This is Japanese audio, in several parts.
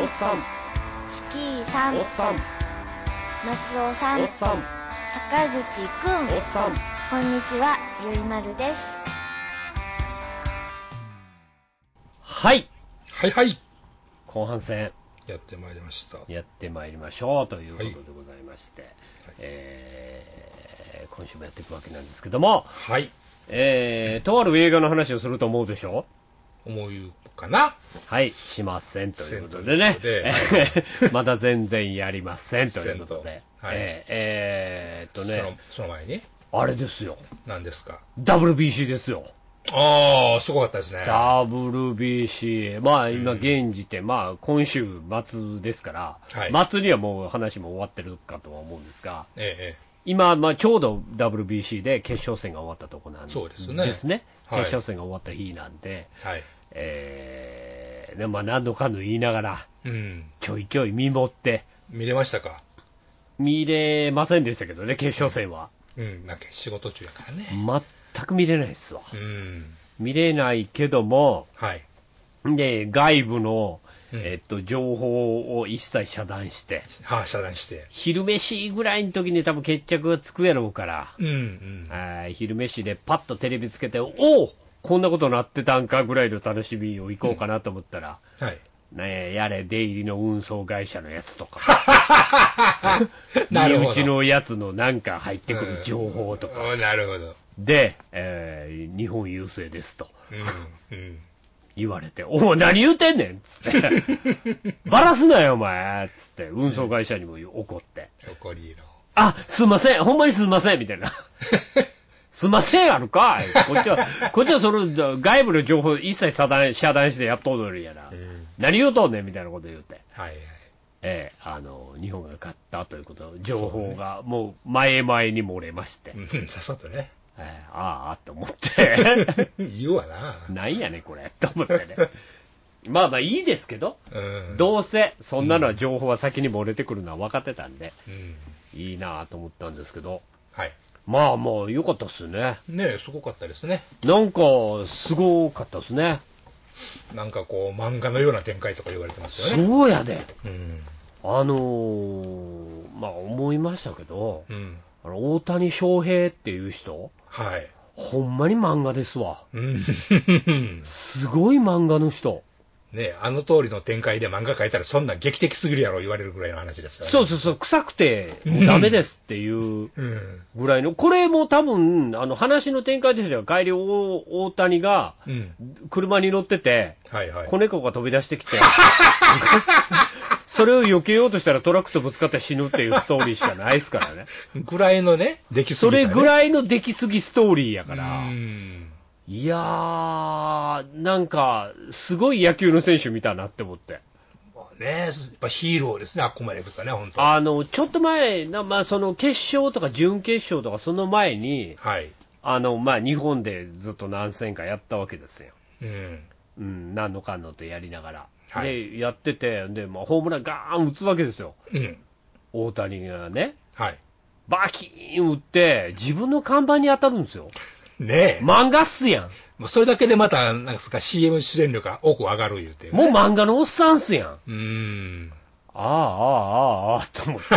さん、 スキーさん、 おっさん、 松尾さん、 おっさん、 坂口くん、 おっさん。 こんにちは、ゆいまるです。 はい、 はいはい。 後半戦やってまいりました。 やってまいりましょうということでございまして、 はい今週もやっていくわけなんですけども、 はい。 とある映画の話をすると思うでしょう。 思うかな。 はい、しませんということでね、まだ全然やりませんということで、 はい、その前にあれですよ。 何ですか。 WBC ですよ。 ああ、すごかったですね。 WBC、まあ今現時点、まあ今週末ですから、 はい、 末にはもう話も終わってるかとは思うんですが、 ええ、 今、まあ、ちょうど WBC で決勝戦が終わったところなんですそうですね。 決勝戦が終わった日なんで、 はい、 でまあ、何度かの言いながら、 うん、 ちょいちょい見守って、 見れましたか。 見れませんでしたけどね、決勝戦は。 なんか仕事中やからね。 全く見れないですわ。 見れないけども、 はい。 で、外部の、情報を一切遮断して、 遮断して。 昼飯ぐらいの時に多分決着がつくやろうから、昼飯でパッとテレビつけて、おおこんなことなってたんかぐらいの楽しみを行こうかなと思ったら、 はい。 ねえ、やれ、出入りの運送会社のやつとか、 なるほど。 身内のやつのなんか入ってくる情報とか、 なるほど。 で、日本優勢ですと。言われて、お前何言うてんねんっつって、バラすなよお前っつって、運送会社にも怒って、 怒りの。 あ、すんません、ほんまにすんませんみたいな。すんませんあるかこっちはその外部の情報一切遮断してやっとるんやな。何言うとんねんみたいなこと言うて。 はいはい。日本が勝ったということ、情報がもう前々に漏れまして。 さっさとね。 ああ、と思って。 言うわな。 なんやねんこれ、と思ってね。まあまあいいですけど、どうせそんなのは情報は先に漏れてくるのは分かってたんで、いいなと思ったんですけど、 はい。 まあまあ良かったっすね。 ねえ、すごかったですね。 なんかすごかったっすね。 なんかこう漫画のような展開とか言われてますよね。 そうやで。まあ思いましたけど、大谷翔平っていう人、 はい。 ほんまに漫画ですわ。すごい漫画の人。 ね、あの通りの展開で漫画描いたらそんな劇的すぎるやろ言われるぐらいの話ですよね。 そう、臭くてもうダメですっていうぐらいの、これも多分、話の展開としては帰り大谷が車に乗ってて、子猫が飛び出してきて、それを避けようとしたらトラックとぶつかって死ぬっていうストーリーしかないですからね。 ぐらいのね、出来すぎ、 それぐらいの出来すぎストーリーやから。いやー、なんか、すごい野球の選手見たなって思って。 ね、やっぱヒーローですね、あっこまで行くとね、本当。 ちょっと前、まあ、その決勝とか準決勝とか、その前に、まあ、日本でずっと何戦かやったわけですよ。何のかんのとやりながら。で、やってて、で、まあ、ホームランガーン打つわけですよ。大谷がね。バキーン打って、自分の看板に当たるんですよ。 ねえ。 漫画っすやん。 もうそれだけでまた、なんか CM 出演力が多く上がる言うて、ね。 もう漫画のおっさんっすやん。ああ、と思って。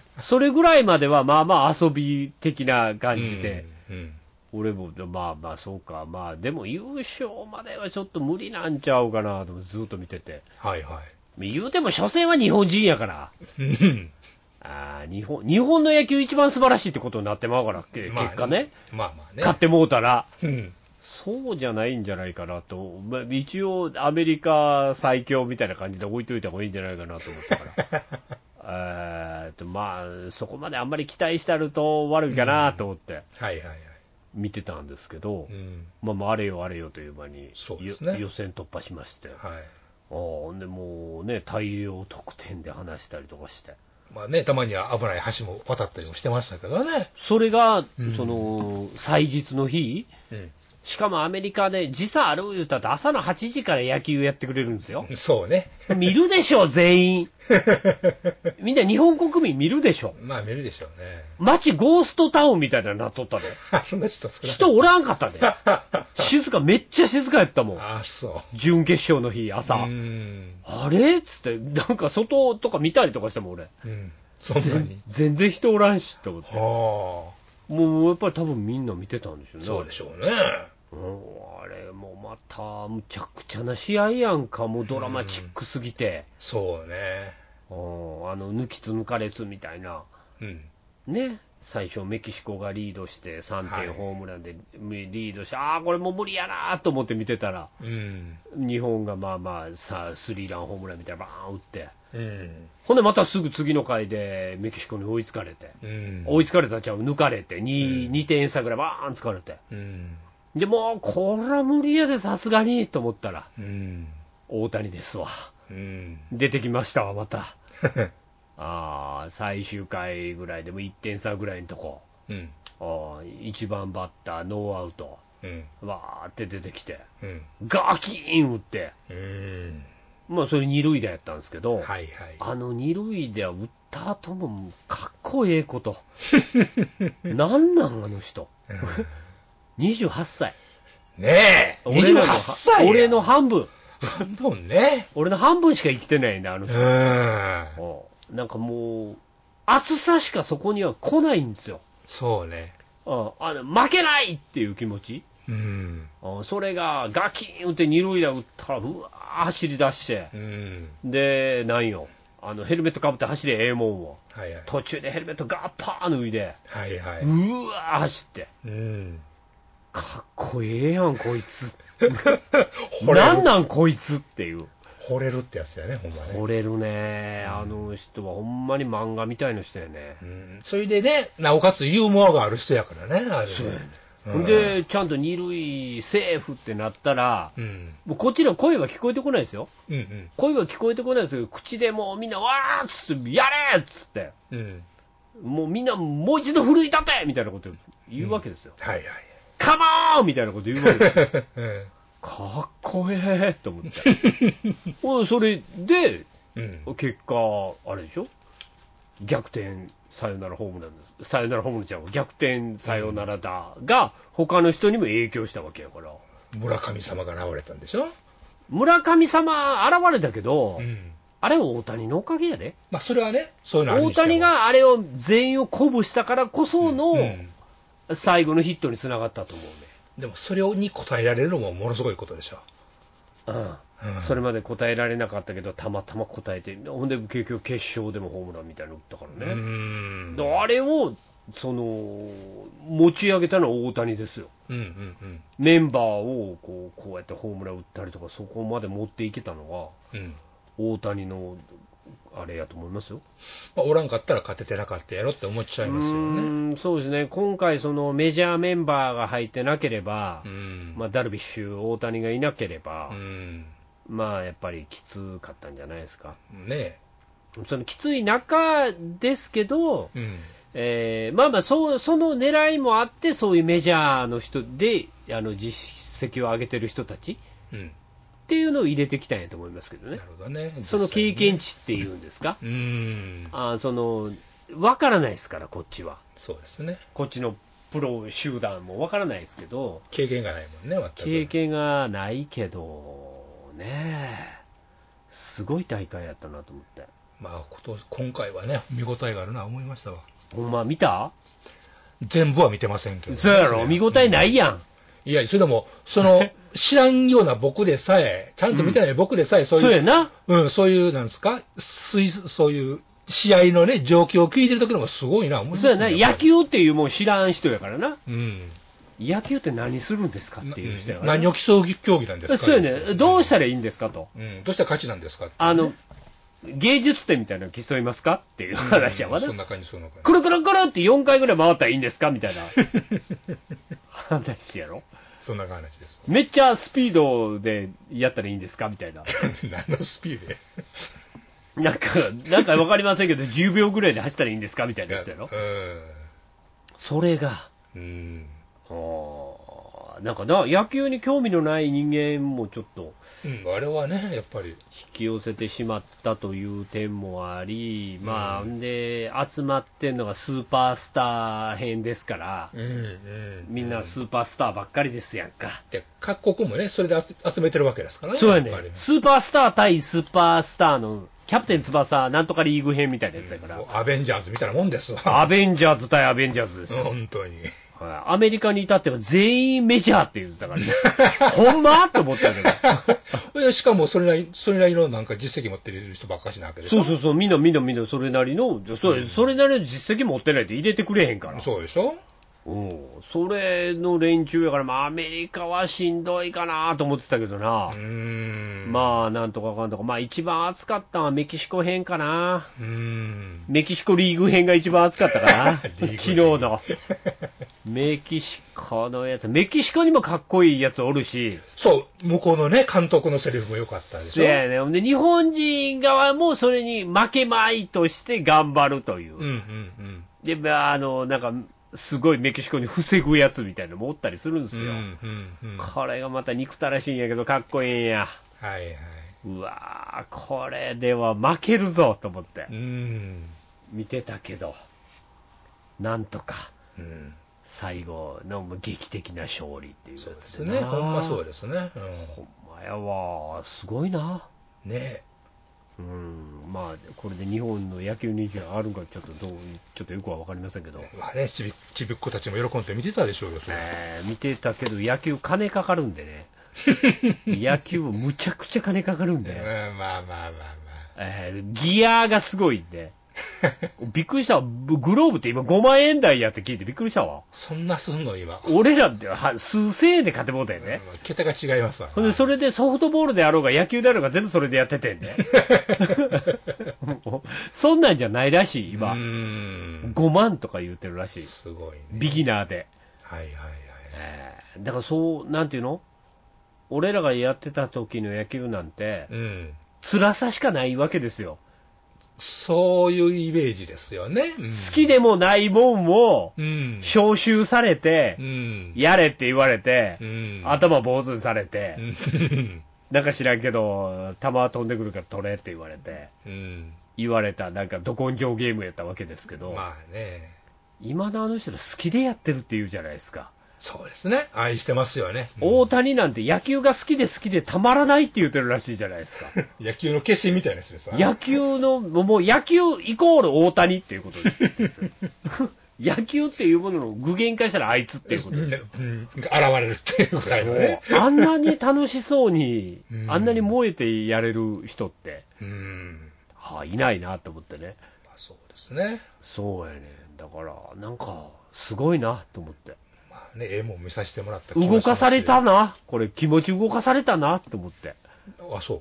それぐらいまでは、まあまあ遊び的な感じで。俺も、まあまあそうか。まあでも優勝まではちょっと無理なんちゃうかなとずっと見てて。言うても所詮は日本人やから。日本の野球一番素晴らしいってことになってまうから、結果ね。勝ってもうたら。そうじゃないんじゃないかなと。まあ、一応アメリカ最強みたいな感じで置いといた方がいいんじゃないかなと思ったから。まあ、そこまであんまり期待してあると悪いかなと思って。見てたんですけど、まあ、あれよという間に、予選突破しまして。でもうね、大量得点で話したりとかして。 まあね、たまには危ない橋も渡ったりもしてましたけどね。 それが、その、祭日の日、 しかもアメリカで時差ある言うたって朝の8時から野球やってくれるんですよ。 そうね。 見るでしょ、全員。みんな日本国民見るでしょ。 まあ見るでしょうね。 街ゴーストタウンみたいなのなっとったで。 そんな人少ない。 人おらんかったで。めっちゃ静かやったもん。 あ、そう。 準決勝の日、朝。あれっつって、なんか外とか見たりとかしても俺。 そんなに全然人おらんしと思って。 はあ。もうやっぱり多分みんな見てたんでしょうね。 そうでしょうね。 あれもまたむちゃくちゃな試合やんか、もうドラマチックすぎて。 そうね。 抜きつ抜かれつみたいな。ね。最初メキシコがリードして3点ホームランでリードして、これもう無理やなと思って見てたら、日本がまあまあさスリーランホームランみたいなバーン打って、ほんでまたすぐ次の回でメキシコに追いつかれて、追いつかれたちゃう抜かれて 2点差ぐらいバーンつかれて、でもうこれは無理やでさすがにと思ったら、大谷ですわ、出てきましたわまた。最終回ぐらいでも1点差ぐらいのとこ、1番バッターノーアウト、わーって出てきて、ガキーン打って、まあそれ二塁打やったんですけど、二塁打打った後もかっこええこと。なんなんあの人。28歳。 ねえ、28歳俺の半分。 半分ね。 俺の半分しか生きてないんだ、あの人。なんかもう、熱さしかそこには来ないんですよ。 そうね。 負けないっていう気持ち。それがガキーン打って二塁打打ったら、うわー走り出して、で、なんよ、ヘルメットかぶって走れ、ええもんを。途中でヘルメットガーッパー脱いで、うわー走って。かっこええやん、こいつ。なんなん、こいつっていう。 惚れるってやつだよね、ほんまね。 惚れるね。あの人はほんまに漫画みたいな人やね。 それでね、なおかつユーモアがある人やからね、あれ。 そうやね。で、ちゃんと二塁セーフってなったら、もうこっちの声は聞こえてこないですよ。声は聞こえてこないですけど、口でもうみんな、わーっつって、やれっつって、もうみんな、もう一度奮い立てみたいなこと言うわけですよ。カモーンみたいなこと言うわけですよ。かっこええと思って。それで、結果、あれでしょ、逆転サヨナラホームランです。サヨナラホームランちゃう、逆転サヨナラだが、他の人にも影響したわけやから。 村神様が現れたんでしょ。 村神様現れたけど、あれは大谷のおかげやで。 まあそれはね、そういうのあるにしても。 大谷があれを全員を鼓舞したからこその、最後のヒットにつながったと思うね。 でもそれに応えられるのもものすごいことでしょ。 それまで答えられなかったけど、たまたま答えて、ほんで結局決勝でもホームランみたいなの打ったからね。あれを持ち上げたのは大谷ですよ。メンバーをこうやってホームラン打ったりとか、そこまで持っていけたのは、大谷のあれやと思いますよ。 おらんかったら勝ててなかったやろって思っちゃいますよね。 そうですね。今回メジャーメンバーが入ってなければ、ダルビッシュ、大谷がいなければ、まあやっぱりきつかったんじゃないですか。きつい中ですけど、まあまあその狙いもあって、そういうメジャーの人で実績を上げてる人たち、っていうのを入れてきたんやと思いますけどね。 なるほどね。 その経験値っていうんですか。わからないですから、こっちは。 そうですね。 こっちのプロ集団もわからないですけど。 経験がないもんね、全く。 経験がないけど、ね、すごい大会やったなと思って。 まあ、今回はね、見応えがあるな思いましたわ。 ほんま見た？ 全部は見てませんけど、ね。 そうやろ、見応えないやん。 いや、それでも、知らんような僕でさえ、ちゃんと見てない僕でさえ、そういう、 そうやな。 そういう、なんですか、そういう試合のね、状況を聞いてる時の方がすごいな、 そうやな、野球っていうもん知らん人やからな。野球って何するんですかっていう人やから。 何を競う競技なんですか。 そうやね、どうしたらいいんですかと。 どうしたら勝ちなんですか。 芸術点みたいなの競いますかっていう話やわな。 そんな感じ、そんな感じ。 くるくるくるって4回ぐらい回ったらいいんですかみたいな話やろ。 そんな話です。 めっちゃスピードでやったらいいんですかみたいな。 何のスピードでなんかわかりませんけど、10秒ぐらいで走ったらいいんですかみたいな人やろ。それが、 なんかな、野球に興味のない人間もちょっと、 あれはね、やっぱり。 引き寄せてしまったという点もあり、まあ、で、集まってんのがスーパースター編ですから、みんなスーパースターばっかりですやんか。 で、各国もね、それで集めてるわけですからね。 そうやね。スーパースター対スーパースターの、キャプテン翼なんとかリーグ編みたいなやつやから。 アベンジャーズみたいなもんですわ。 アベンジャーズ対アベンジャーズですよ。 本当に。 アメリカに至っては全員メジャーって言ってたからね。ほんまって思ったけど。しかもそれなりのなんか実績持ってる人ばっかしなわけでしょ。 そう、みんなそれなりの、それなりの実績持ってないと入れてくれへんから。 そうでしょ。 それの連中やから、まあ、アメリカはしんどいかなと思ってたけどな。まあ、なんとかかんとか。まあ、一番暑かったのはメキシコ編かな。メキシコリーグ編が一番暑かったかな。昨日の。メキシコのやつ。メキシコにもかっこいいやつおるし。 そう、向こうのね、監督のセリフも良かったでしょ。 そうやね。で、日本人側もそれに負けまいとして頑張るという。で、なんか、すごいメキシコに防ぐやつみたいなのもおったりするんですよ。これがまた憎たらしいんやけど、かっこいいんや。うわー、これでは負けるぞと思って。見てたけど、なんとか、最後の劇的な勝利っていうやつで。 そうですね、ほんまそうですね。 ほんまやわ、すごいな。 ね。 まあ、これで日本の野球人気があるんかちょっとよくは分かりませんけど、 まあね、ちびっ子たちも喜んで見てたでしょうよ、 見てたけど、野球金かかるんでね、野球もむちゃくちゃ金かかるんで、 まあ、 ギアがすごいんで、びっくりしたわ、グローブって今5万円台やって聞いてびっくりしたわ。 そんなすんの今。 俺らって数千円で買ってもうたよね。 桁が違いますわ。 ほんで、それでソフトボールであろうが野球であろうが全部それでやっててんで。そんなんじゃないらしい、今。5万とか言うてるらしい。 すごいね。 ビギナーで。だからそう、なんていうの？俺らがやってた時の野球なんて、辛さしかないわけですよ。 そういうイメージですよね。 好きでもないもんを、招集されて、やれって言われて、頭坊主にされて、なんか知らんけど、球飛んでくるから取れって言われて、言われた、なんかど根性ゲームやったわけですけど、 まあね。 今のあの人好きでやってるって言うじゃないですか。 そうですね。愛してますよね。 大谷なんて野球が好きでたまらないって言ってるらしいじゃないですか。 野球の化身みたいな人です。 野球の、もう野球イコール大谷っていうことですよ。野球っていうものの具現化したらあいつっていうことです。 現れるっていうぐらいのね。 あんなに楽しそうに、あんなに燃えてやれる人って、いないなと思ってね。 そうですね。 そうやね。だから、なんか、すごいなと思って。 絵も見させてもらった動かされたな。これ気持ち動かされたなと思って。 あ、そう。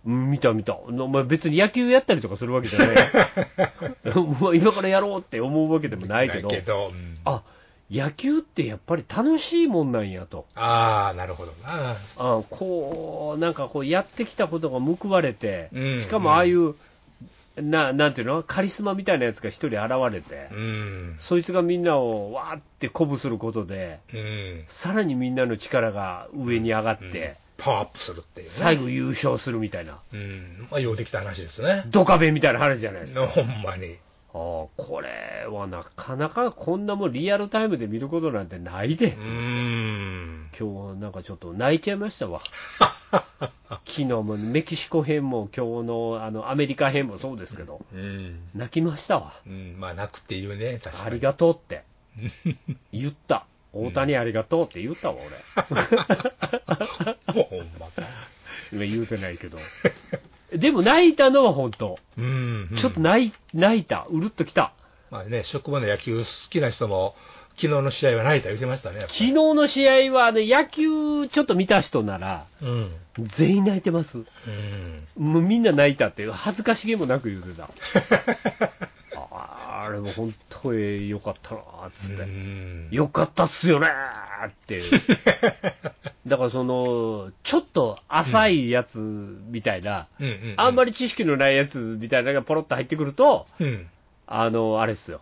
見た。お前別に野球やったりとかするわけじゃない。今からやろうって思うわけでもないけど。野球ってやっぱり楽しいもんなんやと。 なるほどな。 なんかやってきたことが報われて、しかもああいう、なんていうのカリスマみたいなやつが一人現れて、そいつがみんなをわーって鼓舞することで、さらにみんなの力が上に上がって、 パワーアップするっていうね。 最後優勝するみたいな。 ようできた話ですね。 ドカベンみたいな話じゃないですか。 ほんまに。 これはなかなかこんなもんリアルタイムで見ることなんてないで。今日なんかちょっと泣いちゃいましたわ。昨日もメキシコ編も今日のアメリカ編もそうですけど、泣きましたわ。 まあ泣くっていうね、確かに。 ありがとうって言った。大谷ありがとうって言ったわ、 俺。ほんまか。 今言うてないけど。でも泣いたのは本当。ちょっと泣いた。うるっときた。 まあね、職場の野球好きな人も、昨日の試合は泣いた言ってましたね。 昨日の試合はね、野球ちょっと見た人なら、全員泣いてます。もうみんな泣いたって、恥ずかしげもなく言うてた。あれも本当によかったなーっつって。よかったっすよねーって。だからちょっと浅いやつみたいな、あんまり知識のないやつみたいなのがポロッと入ってくると、あれっすよ。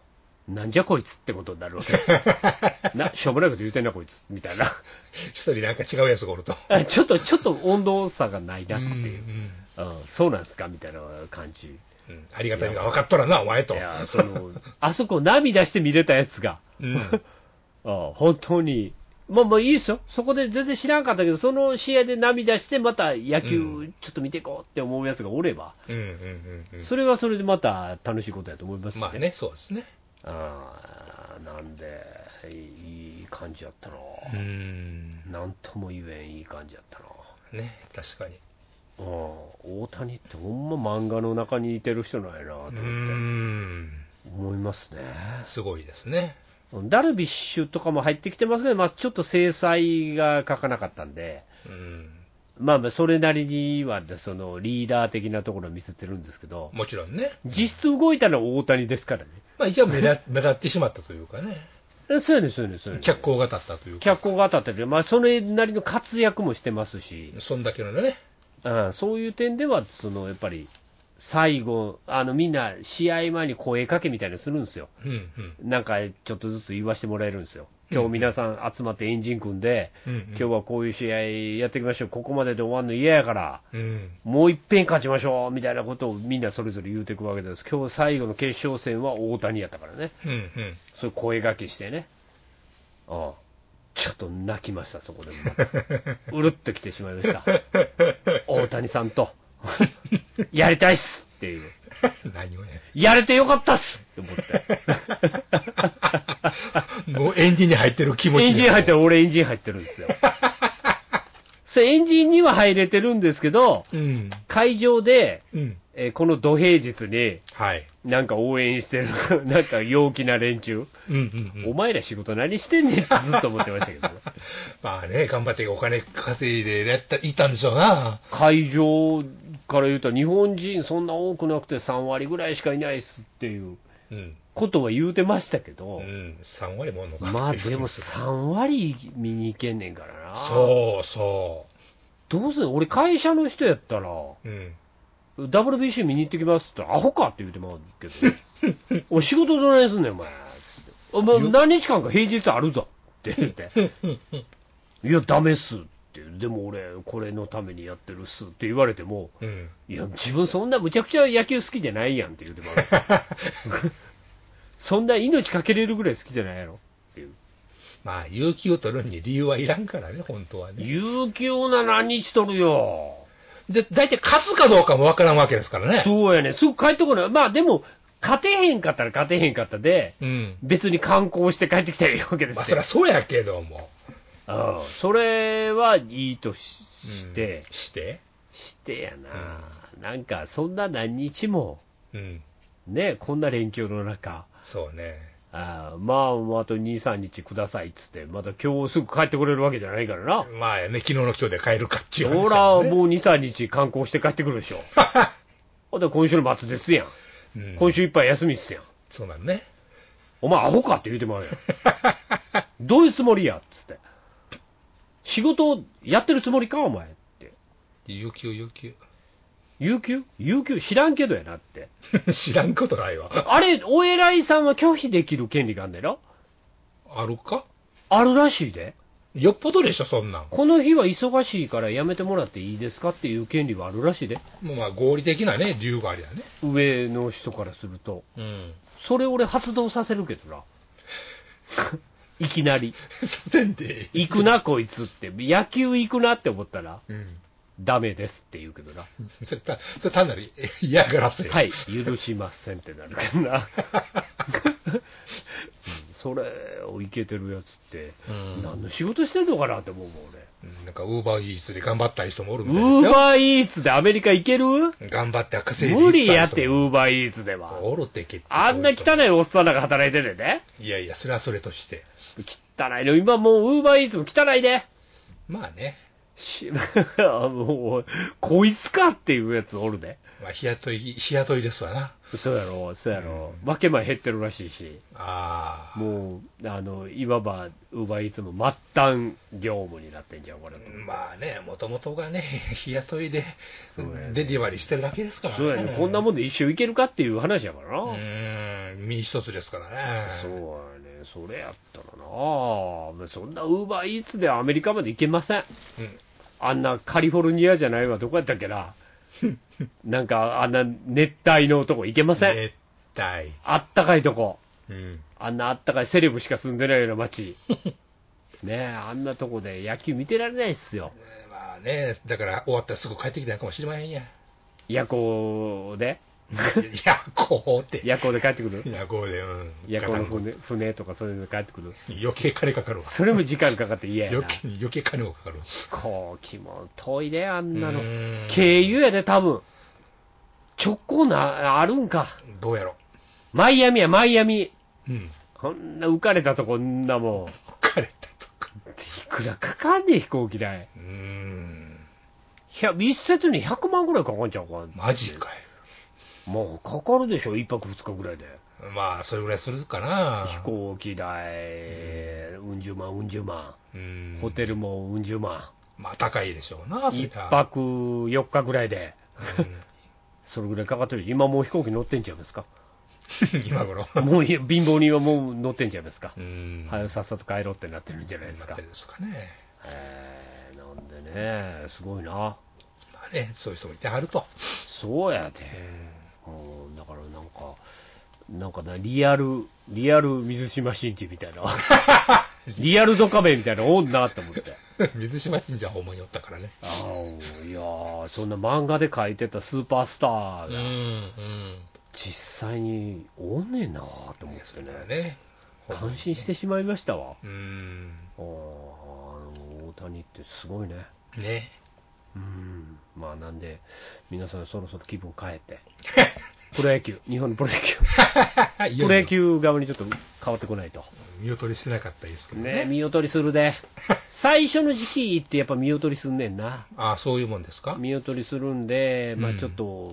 なんじゃこいつってことになるわけですよ。しょうもないこと言うてんなこいつみたいな。 一人なんか違うやつがおると。 ちょっと温度差がないなっていう。そうなんすかみたいな感じ。 ありがたみが分かっとらな、お前と。 いや、あそこ涙して見れたやつが、本当に、まあいいですよ。そこで全然知らんかったけど、その試合で涙してまた野球ちょっと見ていこうって思うやつがおれば、それはそれでまた楽しいことやと思いますし、 まあね、そうですね。 なんで、いい感じやったな。なんとも言えんいい感じやったな。 ね、確かに。 大谷ってほんま漫画の中にいてる人なんやなと思って思いますね。 すごいですね。 ダルビッシュとかも入ってきてますけど、ちょっと制裁が書かなかったんで、それなりにはそのリーダー的なところを見せてるんですけど、 もちろんね。 実質動いたのは大谷ですからね。 一応目立ってしまったというかね。 そうです。 脚光が立ったというか。 脚光が立ってて、それなりの活躍もしてますし、 そんだけのね。 そういう点では、やっぱり、最後、みんな試合前に声かけみたいなのするんですよ。なんかちょっとずつ言わせてもらえるんですよ。今日皆さん集まってエンジン組んで、今日はこういう試合やっていきましょう、ここまでで終わるの嫌やから、もう一遍勝ちましょうみたいなことをみんなそれぞれ言うていくわけです。今日最後の決勝戦は大谷やったからね。そういう声掛けしてね。ちょっと泣きました、そこで。うるっと来てしまいました。大谷さんと、やりたいっすっていう。 何をね。 やれてよかったっすって思って。 もうエンジンに入ってる気持ち。 エンジン入ってる、俺エンジン入ってるんですよ。エンジンには入れてるんですけど、会場で、この土平日に、なんか応援してる、なんか陽気な連中、お前ら仕事何してんねんってずっと思ってましたけどね。 頑張ってお金稼いでいたんでしょうな。 会場から言うと、日本人そんな多くなくて3割ぐらいしかいないっすっていうことは言うてましたけど、 3割もおんのか。 でも3割見に行けんねんからな。 そう。 どうせ俺会社の人やったら、WBC 見に行ってきますって言ったら、アホかって言うてまうけど、お仕事どないすんねん、お前。何日間か平日あるぞって言って、いや、ダメっすって、でも俺、これのためにやってるっすって言われても、いや、自分そんなむちゃくちゃ野球好きじゃないやんって言うてまう。そんな命かけれるぐらい好きじゃないやろっていう。 有給を取るに理由はいらんからね、本当はね。 有給な何日取るよ。 で、大体勝つかどうかもわからんわけですからね。 そうやね。すぐ帰ってこない。でも、勝てへんかったら勝てへんかったで、別に観光して帰ってきたらいいわけですよ。 そりゃそうやけども。 それはいいとして。 してやな。なんか、そんな何日も、ね、こんな連休の中。 そうね。 あと2、3日くださいっつって、また今日すぐ帰ってこれるわけじゃないからな。 昨日の今日で帰るかっちゅう話、 ほら、もう2、3日観光して帰ってくるでしょ。今週の末ですやん。今週いっぱい休みっすやん。 そうなんね。 お前アホかって言うてもらうやん。どういうつもりやっつって。仕事やってるつもりかお前って。 有給有給知らんけどやなって。 知らんことないわ。 あれ、お偉いさんは拒否できる権利があんねんろ？ あるか？ あるらしいで。 よっぽどでしょ、そんなん。 この日は忙しいからやめてもらっていいですかっていう権利はあるらしいで。 もう合理的なね、理由がありだね。 上の人からすると。それ俺発動させるけどな。いきなり。 させんで行くな、こいつって。野球行くなって思ったら。ダメですって言うけどな。 それ単なる嫌がらせ。 はい、許しませんってなるけどな。それをいけてるやつって、何の仕事してんのかなって思うもん俺。 なんかウーバーイーツで頑張った人もおるみたいですよ。 ウーバーイーツでアメリカ行ける？ 頑張って稼いで無理やって、ウーバーイーツでは。 おるって結構。 あんな汚いおっさんらが働いてんねんね。 いやいや、それはそれとして。 汚いの、今もうウーバーイーツも汚いで。 ね。 もう、こいつかっていうやつおるで。 日雇いですわな。 そうやろ。分け前減ってるらしいし。もう、いわば、ウーバーイーツも末端業務になってんじゃん、これ。 もともとがね、日雇いで、デリバリーしてるだけですからね。 そうやね。こんなもんで一生いけるかっていう話やからな。 身一つですからね。 そうやね、それやったらな、そんなウーバーイーツでアメリカまで行けません。あんなカリフォルニアじゃないわ、どこやったっけな。なんかあんな熱帯のとこ行けません。 熱帯。 あったかいとこ。あんなあったかいセレブしか住んでないような街。ねえ、あんなとこで野球見てられないっすよ。 まあね、だから終わったらすぐ帰ってきたのかもしれませんや。 夜行で夜行って。 夜行で帰ってくる夜行で、 夜行の船とかそういうの帰ってくる。 余計金かかるわ。 それも時間かかって嫌やな。 余計金もかかる。 飛行機も遠いで、あんなの。経由やで、多分。直行あるんか。 どうやろ。 マイアミや、マイアミ。こんな浮かれたとこんなもん。 浮かれたとこ。 いくらかかんねえ、飛行機代。一説に100万ぐらいかかんちゃうか。 マジかよ。 もうかかるでしょ、1泊2日ぐらいで。 まあ、それぐらいするかな。 飛行機代、うん十万、うん十万。ホテルもうん十万。 まあ、高いでしょうな、 1泊4日ぐらいで。それぐらいかかってる。今もう飛行機乗ってんちゃいますか。 今頃。 もう貧乏人はもう乗ってんちゃいますか。さっさと帰ろうってなってるんじゃないですか。 なってるんですかね。 なんでね、すごいな。まあね、そういう人もいてはると。 そうやで。だからなんかな、リアル水島新司みたいな。リアルドカベみたいなおんなって思って。 水島新司はほんまにおったからね。 いやー、そんな漫画で描いてたスーパースターが、実際におんねえなと思ってね。感心してしまいましたわ。大谷ってすごいね。 ね。 まあなんで、皆さんそろそろ気分変えて。プロ野球、日本のプロ野球。プロ野球側にちょっと変わってこないと。 見劣りしてなかったですけどね。 見劣りするで。最初の時期ってやっぱ見劣りすんねんな。 そういうもんですか。 見劣りするんで、まあちょっと、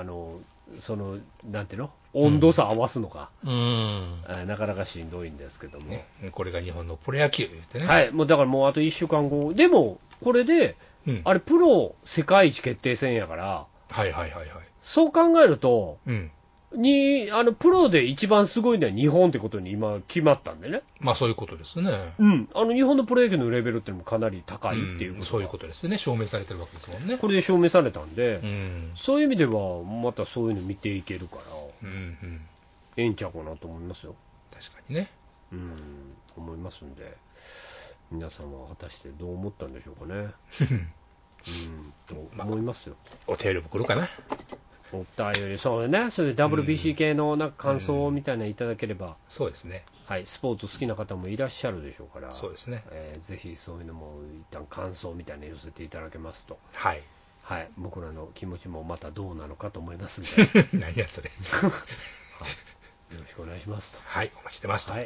なんていうの温度差合わすのか。なかなかしんどいんですけども。 これが日本のプロ野球言ってね。 はい、もうだからもうあと1週間後。でも、これで、あれ、プロ世界一決定戦やから、そう考えると、プロで一番すごいのは日本ってことに今決まったんでね。 まあそういうことですね。 日本のプロ野球のレベルっていうのもかなり高いっていうこと、 そういうことですね。証明されてるわけですもんね。 これで証明されたんで、そういう意味ではまたそういうの見ていけるから、ええんちゃうかなと思いますよ。 確かにね。 思いますんで、皆さんは果たしてどう思ったんでしょうかね。と思いますよ。 お便りも来るかな。 お便り、そうね、そういう WBC 系のなんか感想みたいなのいただければ、 そうですね。 はい、スポーツ好きな方もいらっしゃるでしょうから、 そうですね。 ぜひそういうのも一旦感想みたいなの寄せていただけますと、 はい、 僕らの気持ちもまたどうなのかと思いますんで、 何やそれ、 よろしくお願いしますと。 はい、お待ちしてますと。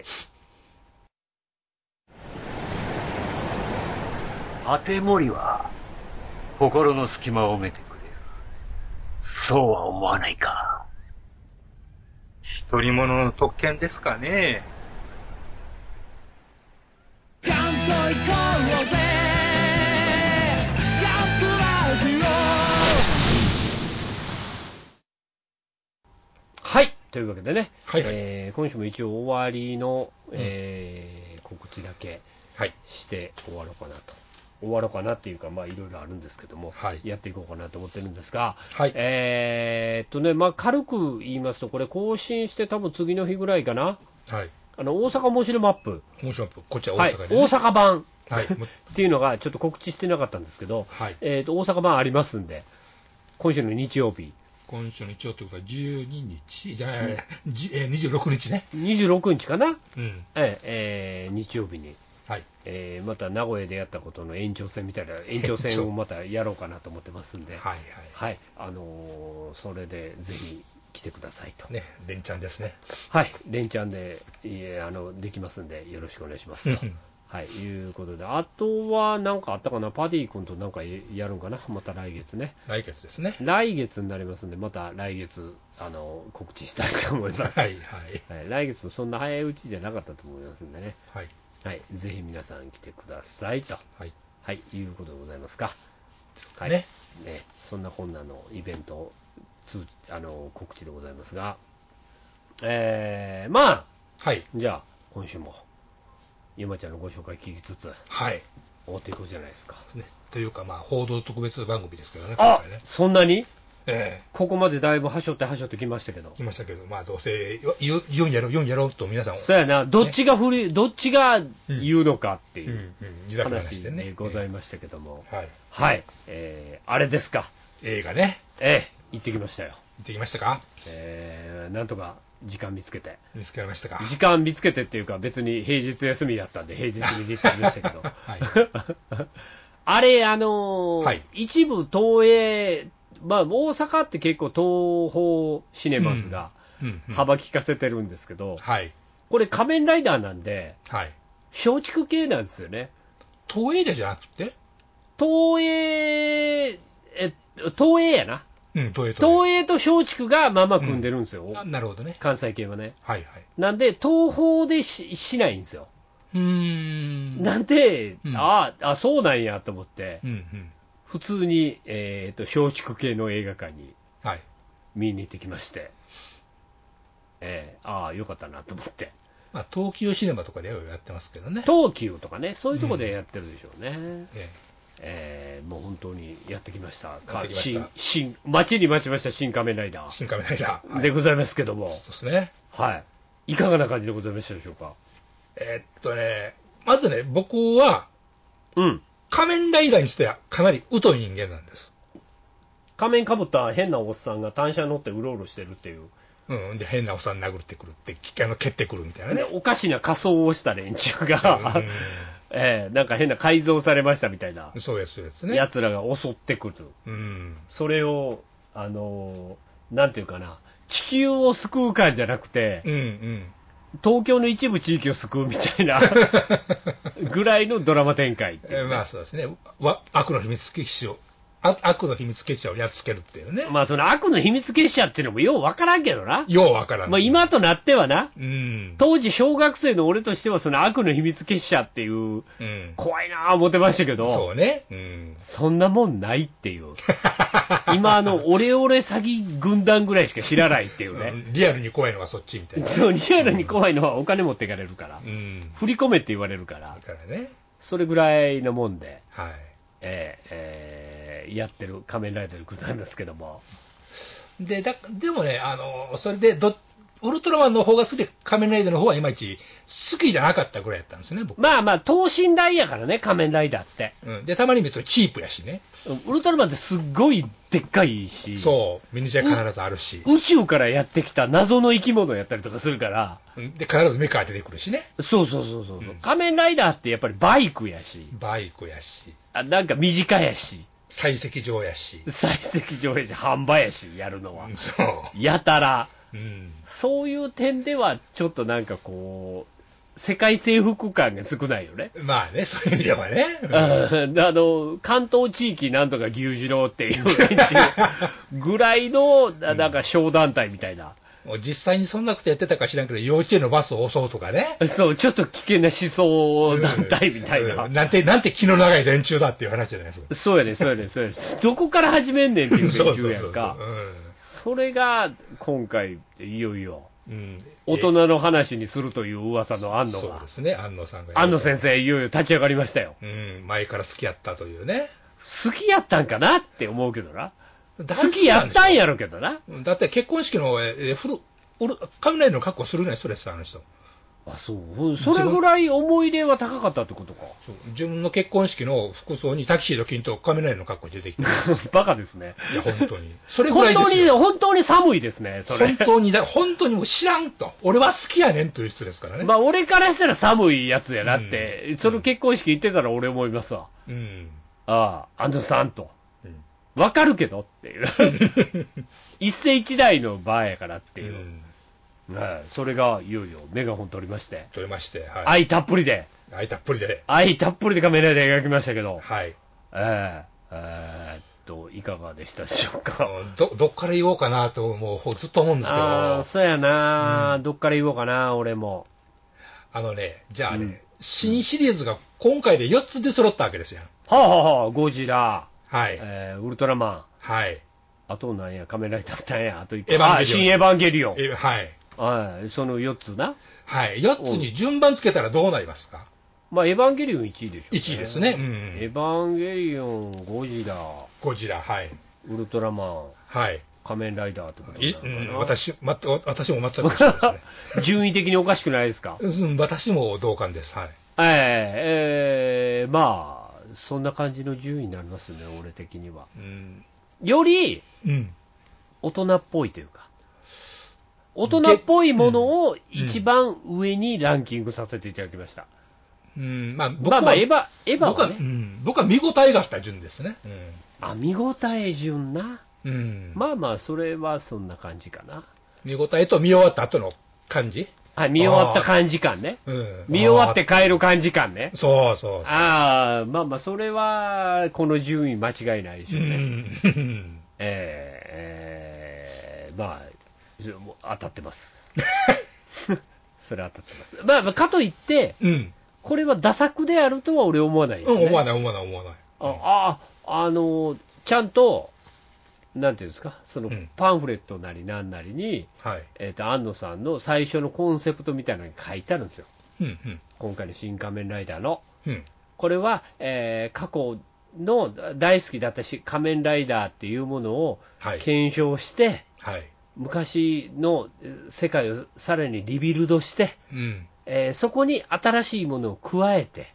建森は心の隙間を埋めてくれる。そうは思わないか。 独り者の特権ですかね。 関東行こうぜ、キャンプラジオ。 はい、というわけでね、今週も一応終わりの、告知だけして終わろうかなと。終わろうかなっていうか、まあいろいろあるんですけども、やっていこうかなと思ってるんですが、まあ軽く言いますと、これ更新して多分次の日ぐらいかな、大阪面白マップ、 こっちは大阪で、 大阪版っていうのがちょっと告知してなかったんですけど、大阪版ありますんで、今週の日曜日。 今週の日曜ということは12日じゃない、26日ね。 26日かな、日曜日に。また名古屋でやったことの延長戦みたいな延長戦をまたやろうかなと思ってますんで、それでぜひ来てくださいと。 連チャンですね。 連チャンでできますんでよろしくお願いしますと。いうことで、あとは何かあったかな、パディ君と何かやるんかな、また来月ね。 来月ですね。 来月になりますんで、また来月告知したいと思います。来月もそんな早いうちじゃなかったと思いますんでね。ぜひ皆さん来てくださいと、いうことでございますか。そんなこんなのイベント告知でございますが、 まあ、 はい。 じゃあ、今週も、ゆまちゃんのご紹介聞きつつ、 はい。 終わっていこうじゃないですか。 ね、というか、まあ、報道特別番組ですけどね、 あ、 今回ね。 そんなにええ、 ここまでだいぶはしょってきましたけど。 来ましたけど、まあ、どうせ言うんやろうと皆さん。 そうやな、どっちが言うのかっていう話でございましたけども。 はい。 はい。あれですか。 映画ね。 行ってきましたよ。 行ってきましたか？ なんとか時間見つけて。 見つけましたか？ 時間見つけてっていうか、別に平日休みだったんで、平日に行ってきましたけど。はい。あれ、はい、一部東映、まあ、大阪って結構東宝シネマズが幅利かせてるんですけど、はい、これ仮面ライダーなんで、はい、松竹系なんですよね。 東映じゃなくて？ 東映やな。 うん、東映と松竹がまあまあ組んでるんですよ。 なるほどね。 関西系はね。 はいはい。 なんで、東宝でしないんですよ。なんで、そうなんやと思って、普通に、松竹系の映画館に見に行ってきまして、よかったなと思って。 まあ、東急シネマとかでやってますけどね。 東急とかね、そういうところでやってるでしょうね。もう本当にやってきました。待ちに待ちました新仮面ライダー。 新仮面ライダー。 でございますけども。 そうですね。 はい。いかがな感じでございましたでしょうか。 まずね、僕は、仮面ライダーにしてはかなり疎い人間なんです。 仮面かぶった変なおっさんが単車乗ってうろうろしてるっていう。 で、変なおっさん殴ってくるって、蹴ってくるみたいなね。 おかしな仮装をした連中が、なんか変な改造されましたみたいな。 そうですね。 奴らが襲ってくる。それを、なんていうかな、地球を救う感じゃなくて、東京の一部地域を救うみたいなぐらいのドラマ展開っていう、 まあそうですね。悪の秘密結社をやっつけるっていうね。 まあその悪の秘密結社っていうのもようわからんけどな。 ようわからん。 まあ今となってはな。当時小学生の俺としてはその悪の秘密結社っていう、怖いなぁ思ってましたけど。 そうね。 そんなもんないっていう。今オレオレ詐欺軍団ぐらいしか知らないっていうね。 リアルに怖いのはそっちみたいな。 そう、リアルに怖いのはお金持っていかれるから。振り込めって言われるから。 だからね。 それぐらいのもんで。 はい。 やってる仮面ライダーでございますけども。 でもね、それでウルトラマンの方が好きで、仮面ライダーの方はいまいち好きじゃなかったぐらいやったんですね、僕。 まあ、等身大やからね、仮面ライダーって。 で、たまに見るとチープやしね。 ウルトラマンってすっごいでっかいし。 そう、ミニチュア必ずあるし。 宇宙からやってきた謎の生き物やったりとかするから。 で、必ずメカ出てくるしね。 そう。仮面ライダーってやっぱりバイクやし。なんか身近やし。 採石場やし、 販売やし、やるのは。 そう。 やたら。そういう点では、ちょっとなんかこう、世界征服感が少ないよね。 まあね、そういう意味ではね。 関東地域なんとか牛次郎っていうぐらいの、なんか小団体みたいな。 実際にそんなことやってたか知らんけど、幼稚園のバスを襲うとかね。 そう、ちょっと危険な思想団体みたいな。 なんて気の長い連中だっていう話じゃないですか。 そうやね。どこから始めんねんっていう連中やんか。それが、今回、いよいよ、大人の話にするという噂の安野が。 そうですね、安野さんが。 安野先生、いよいよ立ち上がりましたよ。 前から好きやったというね。 好きやったんかなって思うけどな。好きやったんやろけどな。 だって結婚式の仮面ライダーの格好するぐらいストレスあの人。 あ、そう。それぐらい思い入れは高かったってことか。 そう。自分の結婚式の服装にタキシード着んと仮面ライダーの格好出てきて。 バカですね。 いや、本当に。それぐらいですよ。本当に寒いですね、それ。 本当にもう知らんと。俺は好きやねんという人ですからね。 まあ、俺からしたら寒いやつやなって、その結婚式行ってたら俺思いますわ。安藤さんと。わかるけどっていう。一世一代の場やからっていう。それがいよいよメガホン取りまして。 はい、 愛たっぷりで仮面ライダー描きましたけど。 はい。 いかがでしたでしょうか。 どっから言おうかなと、もうずっと思うんですけど。 そうやな、どっから言おうかな、俺も。 じゃあね、新シリーズが今回で4つで揃ったわけですよ。 ゴジラ。 はい。 ウルトラマン。 はい。 あと何や、仮面ライダーなんや、あと新エヴァンゲリオン。 はい。 はい、その4つな。 はい。4つに順番つけたらどうなりますか？ まあ、エヴァンゲリオン1位でしょう、ね。 1位ですね。 エヴァンゲリオン、ゴジラ、 はい。 ウルトラマン、 はい。 仮面ライダーってことなのかな。 私も全く一緒ですね。 順位的におかしくないですか？ 私も同感です。はい。 まあ、そんな感じの順位になりますね、俺的には。より、大人っぽいというか、大人っぽいものを一番上にランキングさせていただきました。 まあ、エヴァはね。僕は見応えがあった順ですね。 見応え順な。まあまあ、それはそんな感じかな。 見応えと見終わった後の感じ？ はい、見終わった感じ感ね。見終わって帰る感じ感ね。 そう。 まあまあ、それは、この順位間違いないでしょうね。まあ、当たってます。それ当たってます。まあ、かといって、これはダ作であるとは俺思わないですね。 思わない。 ちゃんと、なんていうんですか、そのパンフレットなりなんなりに、安野さんの最初のコンセプトみたいなのに書いてあるんですよ。今回の新仮面ライダーの。これは、過去の大好きだったし仮面ライダーっていうものを検証して、昔の世界をさらにリビルドして、そこに新しいものを加えて、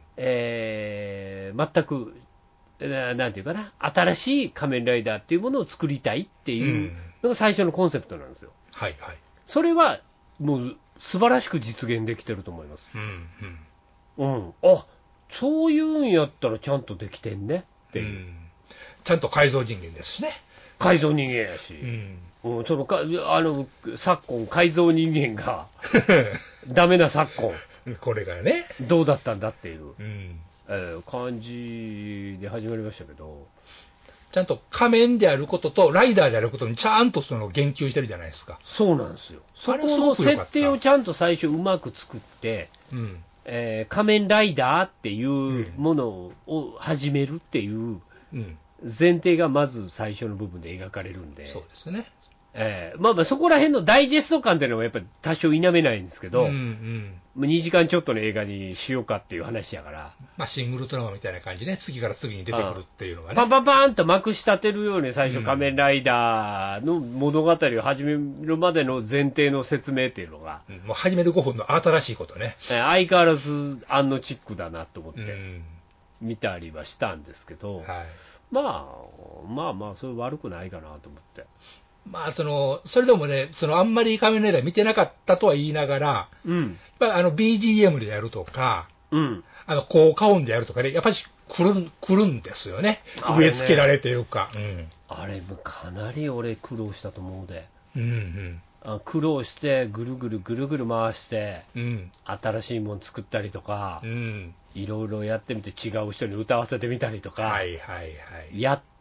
全くなんていうかな、新しい仮面ライダーっていうものを作りたいっていうのが最初のコンセプトなんですよ。それはもう素晴らしく実現できてると思います。あ、そういうんやったらちゃんとできてんねっていう。 ちゃんと改造人間ですしね。 改造人間やし。昨今改造人間がダメな昨今。 これがね。 どうだったんだっていう。感じで始まりましたけど、 ちゃんと仮面であることとライダーであることにちゃんとその言及してるじゃないですか。 そうなんですよ。そこの設定をちゃんと最初うまく作って、仮面ライダーっていうものを始めるっていう前提がまず最初の部分で描かれるんで、 そうですね。 まあそこら辺のダイジェスト感っていうのはやっぱり多少否めないんですけど、2時間ちょっとの映画にしようかっていう話やから。 まあシングルトラマみたいな感じね、次から次に出てくるっていうのがね。 パンパンパンとまくし立てるように最初仮面ライダーの物語を始めるまでの前提の説明っていうのが。 もう始める5分の新しいことね。 相変わらずアンノチックだなと思って見たりはしたんですけど、まあ、それ悪くないかなと思って。 まあ、それでもね、あんまり仮面ライダー見てなかったとは言いながら、やっぱりBGM でやるとか、効果音でやるとかね、やっぱり来るんですよね。植え付けられというか。 あれ、かなり俺苦労したと思うで。苦労して、ぐるぐる回して、新しいもの作ったりとか、いろいろやってみて違う人に歌わせてみたりとか、やって、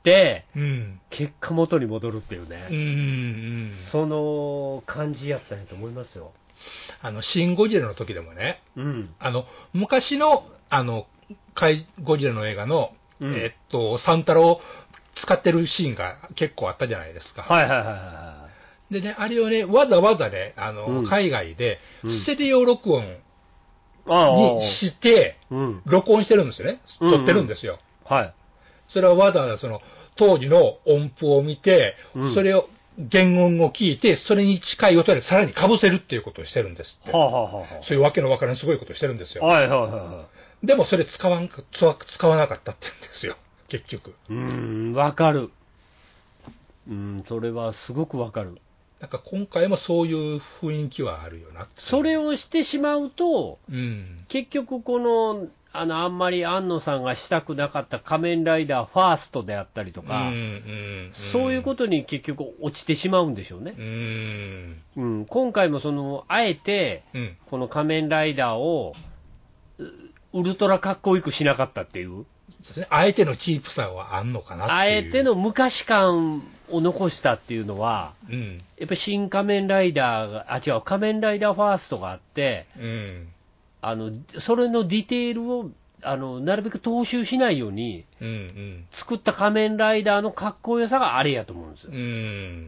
結果元に戻るっていうね、その感じやったんやと思いますよ。 シン・ゴジラの時でもね、昔のゴジラの映画の、サンタロを使ってるシーンが結構あったじゃないですか。でね、あれをね、わざわざね、海外でステレオ録音にして、録音してるんですよね。撮ってるんですよ。それはわざわざ当時の音符を見て、それを、原音を聞いて、それに近い音でさらに被せるっていうことをしてるんですって。そういうわけのわからんすごいことをしてるんですよ。でもそれ使わなかったって言うんですよ、結局。 わかる。それはすごくわかる。 なんか今回もそういう雰囲気はあるよなって。 それをしてしまうと、結局あんまり安野さんがしたくなかった仮面ライダーファーストであったりとか、そういうことに結局落ちてしまうんでしょうね。今回もあえて、この仮面ライダーをウルトラかっこよくしなかったっていう。 あえてのチープさはあんのかなっていう。 あえての昔感を残したっていうのは、やっぱり新仮面ライダーが、仮面ライダーファーストがあって、それのディテールをなるべく踏襲しないように、作った仮面ライダーのかっこよさがあれやと思うんですよ。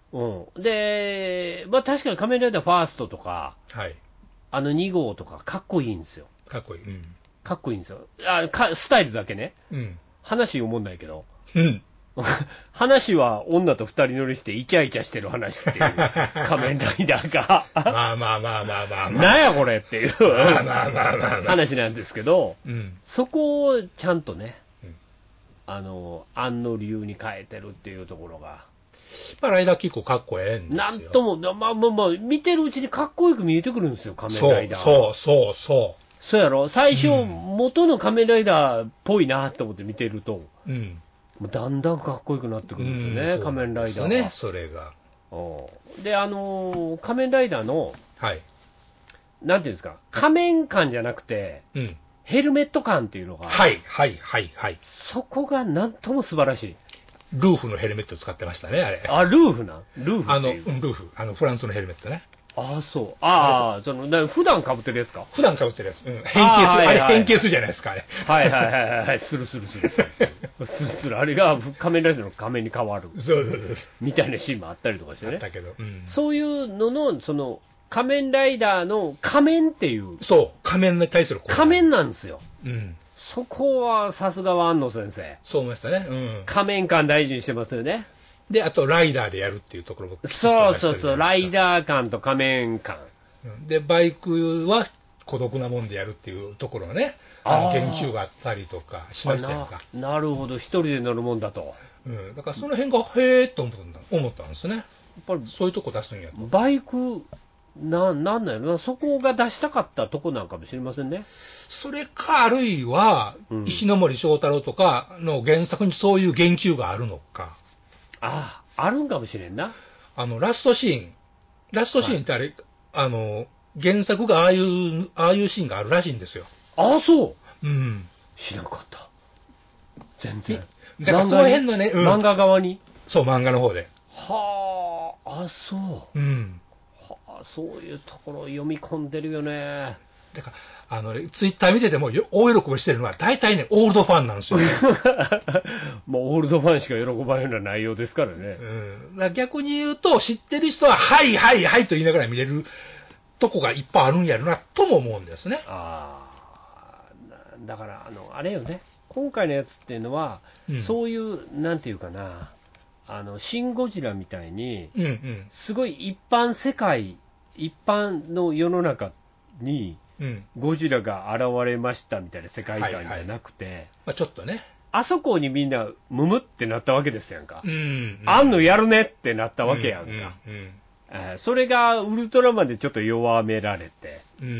で、まあ確かに仮面ライダーファーストとか、 はい。 2号とかかっこいいんですよ。 かっこいい。うん。 かっこいいんですよ。スタイルだけね。 うん。 話思んないけど。 うん。 話は女と二人乗りしてイチャイチャしてる話っていう仮面ライダーが。 まあまあまあまあまあまあ。 なんやこれっていうまあまあまあまあ。 話なんですけど、 うん。 そこをちゃんとね、 うん、 庵野流に変えてるっていうところが。 まあ、ライダー結構かっこええんですよ。 なんとも、まあまあまあ、見てるうちにかっこよく見えてくるんですよ、仮面ライダー。 そうやろ最初、元の仮面ライダーっぽいなと思って見てると、 うん。 もうだんだんかっこよくなってくるんですよね、仮面ライダーは。 ね、それが。 で、仮面ライダーの、 はい。 なんていうんですか、仮面感じゃなくて、 うん。 ヘルメット感っていうのが、 はい、はい、はい、はい。 そこがなんとも素晴らしい。 ルーフのヘルメットを使ってましたね、あれ。 ルーフなルーフっていう。 ルーフ。フランスのヘルメットね。 そう。普段被ってるやつか。 普段被ってるやつ。変形する。あれ変形するじゃないですか、あれ。 はい。する。する。あれが仮面ライダーの仮面に変わる。 そう。 みたいなシーンもあったりとかしてね。 あったけど。 そういうのの、仮面ライダーの仮面っていう。 そう。仮面に対する仮面なんですよ。 うん。 そこはさすがは庵野先生。 そう思いましたね。うん。 仮面感大事にしてますよね。 で、あとライダーでやるっていうところも。 そう、ライダー感と仮面感。 で、バイクは孤独なもんでやるっていうところがね、研究があったりとかしましたよか。 なるほど、一人で乗るもんだと。 だからその辺が、へーっと思ったんですね。やっぱりそういうとこ出すんやと。 バイク、なんなんやろな、そこが出したかったとこなんかもしれませんね。 それか、あるいは、石ノ森章太郎とかの原作にそういう言及があるのか。 あるんかもしれんな。 ラストシーンってあれ、原作がああいうシーンがあるらしいんですよ。 そう。 うん。 知らなかった。全然。 だからその辺のね、 漫画側に？ そう、漫画の方で。 そう。 うん。 そういうところを読み込んでるよね。 だから、ツイッター見てても大喜びしてるのは、大体ね、オールドファンなんですよ。 もうオールドファンしか喜ばんような内容ですからね。 だから逆に言うと、知ってる人は、はいと言いながら見れるとこがいっぱいあるんやろな、とも思うんですね。 だから、あれよね、今回のやつっていうのは、そういう、なんていうかな、シン・ゴジラみたいに、すごい一般の世の中に、ゴジラが現れましたみたいな世界観じゃなくて、 ちょっとね、 あそこにみんなムムってなったわけですやんか。あんのやるねってなったわけやんか。それがウルトラマンでちょっと弱められて、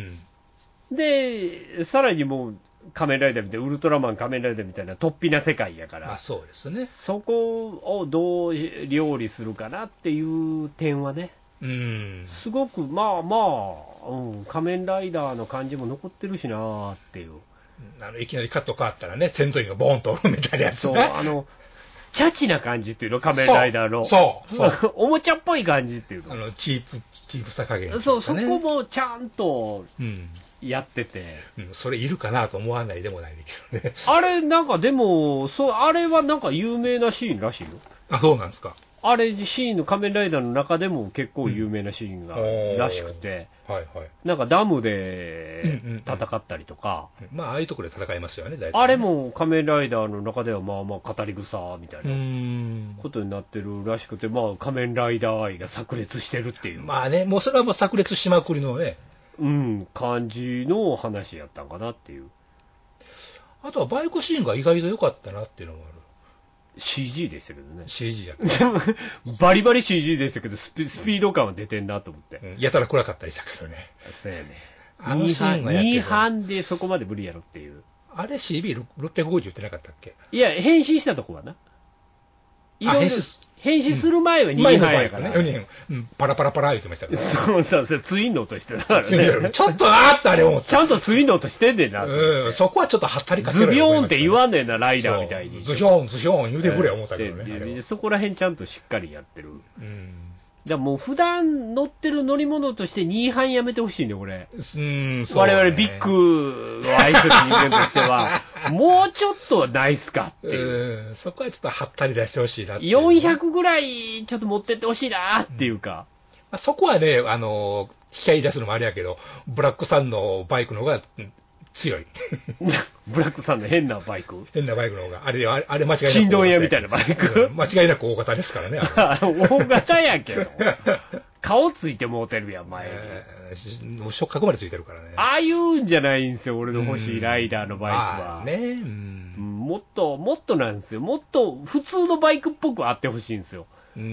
で、さらにもう仮面ライダーみたいな、ウルトラマン仮面ライダーみたいな突飛な世界やから、 そうですね。 そこをどう料理するかなっていう点はね、すごく仮面ライダーの感じも残ってるしなーっていう。 いきなりカット変わったらね、戦闘員がボーンとおるみたいなやつね。 チャチな感じっていうの、仮面ライダーの。おもちゃっぽい感じっていうの。 チープさ加減、ね。 そこもちゃんとやってて、 それいるかなと思わないでもないけどね。 あれ、なんかでも、あれはなんか有名なシーンらしいよ。 そうなんですか。 あれ、シーンの仮面ライダーの中でも結構有名なシーンがらしくて、なんかダムで戦ったりとか、 ああいうところで戦いますよね、大体ね。 あれも仮面ライダーの中では語り草みたいなことになってるらしくて、仮面ライダー愛が炸裂してるっていう。 もうそれはもう炸裂しまくりのね。 感じの話やったんかなっていう。 あとはバイクシーンが意外と良かったなっていうのもある。 CG でしたけどね。 CG やバリバリ CG でしたけど、スピード感は出てんなと思って。 やたら暗かったりしたけどね。 そうやね。 2 班でそこまで無理やろっていう。 あれ CB650 言ってなかったっけ？ いや、変身したとこはな。変身する前は2班やから。 パラパラパラ言ってましたから。 そう、ツインの音してたからね。 ちょっとなーってあれ思って。 ちゃんとツインの音してんねんな。 そこはちょっとはったりかけズビョーンって言わんねんな、ライダーみたいに。 ズヒョーン言うてくれ思ったけどね。 そこら辺ちゃんとしっかりやってる。もう普段乗ってる乗り物として2班やめてほしいね、俺。我々ビッグを愛する人間としては。 もうちょっとないっすかっていう。 そこはちょっとはったり出してほしいなっていう。 400ぐらいちょっと持ってってほしいなっていうか。 そこはね、引き合い出すのもあれやけど、ブラックさんのバイクの方が強い。 ブラックさんの変なバイク変なバイクの方が。あれ間違いなく。 新道屋みたいなバイク、 間違いなく大型ですからね。 大型やけど。顔ついてもうてるやん、前に。触覚までついてるからね。 ああいうんじゃないんですよ、俺の欲しいライダーのバイクは。 ね、 もっとなんですよ。もっと普通のバイクっぽくあってほしいんですよ。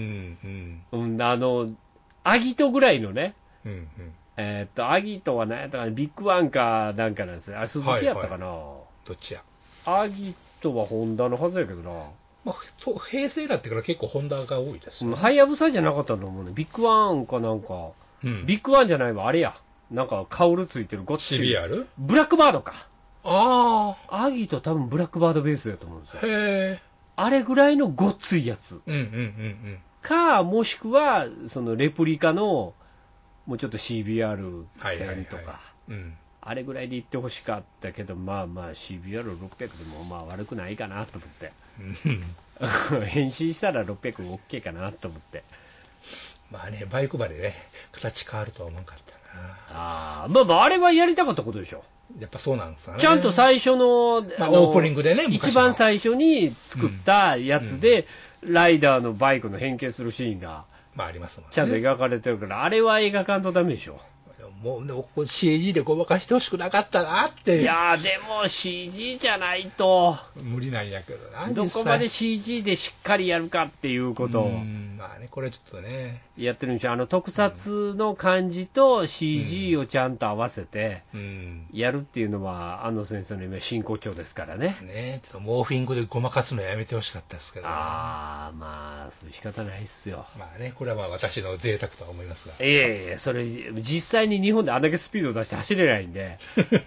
アギトぐらいのね。アギトは何やったかな、ビッグワンかなんかなんですよ。あ、鈴木やったかな。 どっちや。 アギトはホンダのはずやけどな。 平成になってから結構ホンダが多いです、ね。 ハイヤブサじゃなかったと思うね。ビッグワンかなんか。ビッグワンじゃないわ、あれや。なんかカウルついてるごっつい。 CBR？ ブラックバードか。 ああ。 アギト多分ブラックバードベースやと思うんですよ。 へえ。 あれぐらいのごっついやつ。か、もしくは、そのレプリカの、もうちょっと CBR 1000とか。あれぐらいで行ってほしかったけど、まあまあ CBR600 でもまあ悪くないかなと思って。変身したら600 OK かなと思って。 まあね、バイク馬でね、形変わるとは思わなかったな。 まあまあ、あれはやりたかったことでしょ。 やっぱそうなんですよね。 ちゃんと最初の、 オープニングでね、 一番最初に作ったやつで、ライダーのバイクの変形するシーンが、 まあありますもんね。 ちゃんと描かれてるから、あれは描かんとダメでしょ。 もう CG でごまかしてほしくなかったなって。 いやー、でも CG じゃないと無理なんやけどな。 どこまで CG でしっかりやるかっていうことをまあね、これちょっとねやってるんでしょ。特撮の感じと CG をちゃんと合わせてやるっていうのは、安野先生の今真骨頂ですからね。 ちょっとモーフィングでごまかすのやめてほしかったですけどね。 まあそういう仕方ないっすよ。 まあね、これはまあ私の贅沢とは思いますが。 それ実際に日本であんだけスピードを出して走れないんで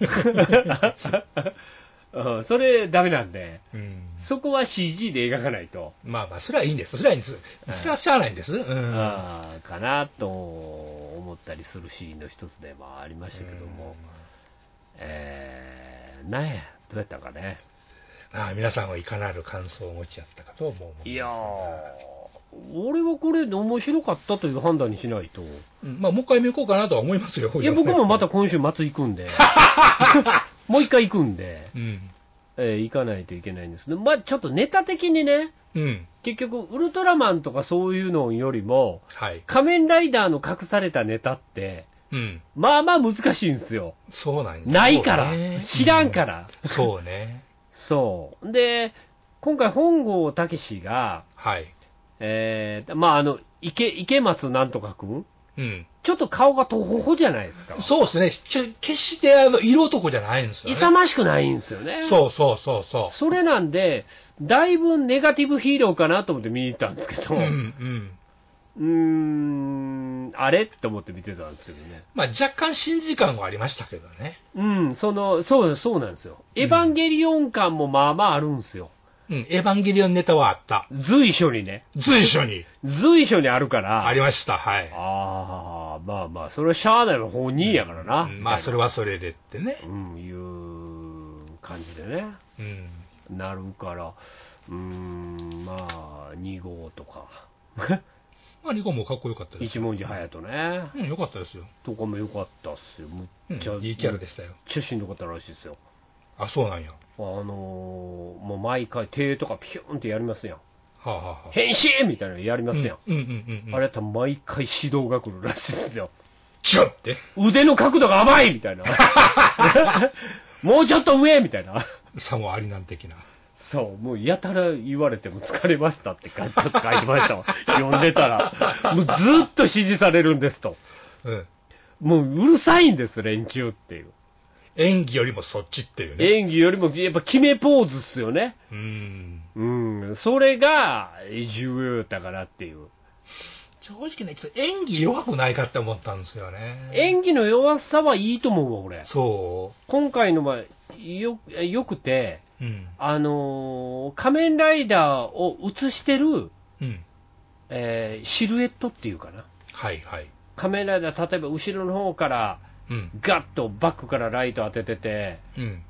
それダメなんで、そこは CG で描かないと。 まあそれはいいんです。それはしゃあないんです。 かなと思ったりするシーンの一つではありましたけども、なんやどうやったかね。 皆さんはいかなる感想をお持ちやったかと思う。 いや俺はこれ面白かったという判断にしないと、 まあもう一回見行こうかなとは思いますよ。 いや僕もまた今週末行くんでもう一回行くんで、行かないといけないんですけど、まあちょっとネタ的にね、結局ウルトラマンとかそういうのよりも、仮面ライダーの隠されたネタって、まあまあ難しいんですよ。 そうなんや。 ないから、知らんから。 そうね。 そうで、今回本郷武史が、まあ池松なんとか君、ちょっと顔がとほほじゃないですか。 そうですね。決して色男じゃないんですよね。 勇ましくないんですよね。 そう。 それなんで、だいぶネガティブヒーローかなと思って見に行ったんですけど、あれと思って見てたんですけどね。 まあ若干新時間はありましたけどね。 そうなんですよ。エヴァンゲリオン感もまあまああるんですよ。 エヴァンゲリオンネタはあった。 随所にね。 随所にあるから。 ありました、はい。 まあまあ、それはしゃあないの本人やからな。 まあそれはそれでってね。 いう感じでね。なるから、まあ、2号とか。 まあ2号もかっこよかったです。 一文字隼人ね。 よかったですよ。 とかもよかったっすよ。むっちゃ、 いいキャラでしたよ。 めっちゃしんどかったらしいですよ。 そうなんや。 もう毎回手とかピューンってやりますやん。変身みたいなのやりますやん。あれやったら毎回指導が来るらしいですよ。 キュッて腕の角度が甘いみたいな。もうちょっと上みたいな。 さもありなん的な。 そう、もうやたら言われても疲れましたってちょっと書いてましたわ。読んでたら。もうずっと指示されるんですと。もううるさいんです、連中っていう。 演技よりもそっちっていうね。 演技よりもやっぱ決めポーズっすよね。それが重要だからっていう。 正直ね、ちょっと演技弱くないかって思ったんですよね。 演技の弱さはいいと思うわ、俺。 そう。 今回のはよくて、仮面ライダーを映してる、シルエットっていうかな。仮面ライダー、例えば後ろの方から、ガッとバックからライト当ててて、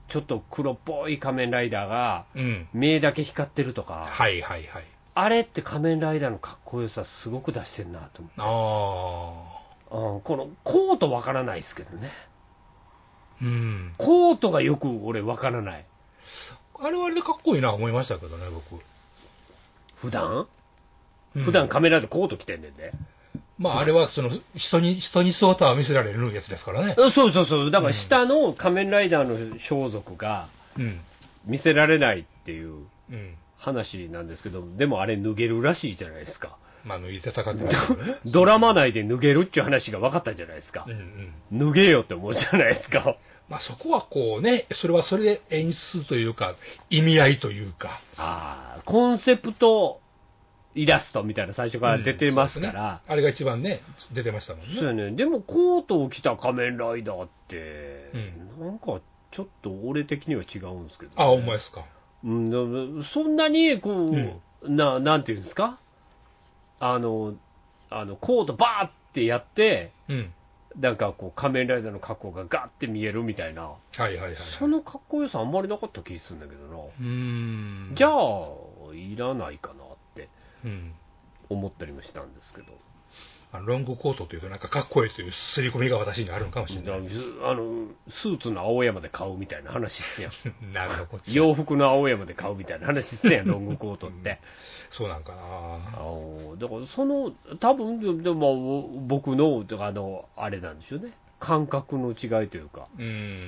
ちょっと黒っぽい仮面ライダーが、 うん。 目だけ光ってるとか、 はいはいはい。 あれって仮面ライダーのかっこよさすごく出してるなと思って。 ああ。 このコートわからないですけどね。 うん。 コートがよく俺わからない。 あれはあれでかっこいいな思いましたけどね、僕。 普段うん普段カメラでコート着てんねんで。 まあ、あれはその人に姿は見せられるやつですからね。 そうそうそう。だから下の仮面ライダーの装束がうん。 見せられないっていううん。 話なんですけど、でもあれ脱げるらしいじゃないですか。 まあ、抜いて戦ってますよね。 ドラマ内で脱げるっていう話が分かったじゃないですかうんう。ん。 脱げよって思うじゃないですか。 まあ、そこはこうね、それはそれで演出というか、意味合いというか。 ああ、コンセプトイラストみたいな最初から出てますから。 そうですね、あれが一番ね、出てましたもんね。 そうやね。でもコートを着た仮面ライダーって、なんかちょっと俺的には違うんですけど、ね。 あ、ほんまですか。 うん、そんなにこう、なんていうんですか、コートバーってやって、 うん。 なんかこう仮面ライダーの格好がガッて見えるみたいな、 はいはいはい。 そのかっこよさあんまりなかった気するんだけどな。じゃあいらないかなって思ったりもしたんですけど。 ロングコートというとなんかかっこいいという刷り込みが私にあるのかもしれない。 スーツの青山で買うみたいな話っすやん。 なるほど。 洋服の青山で買うみたいな話っすやん、ロングコートって。 そうなんかな。 だから多分でも僕のあれなんでしょうね。感覚の違いというか。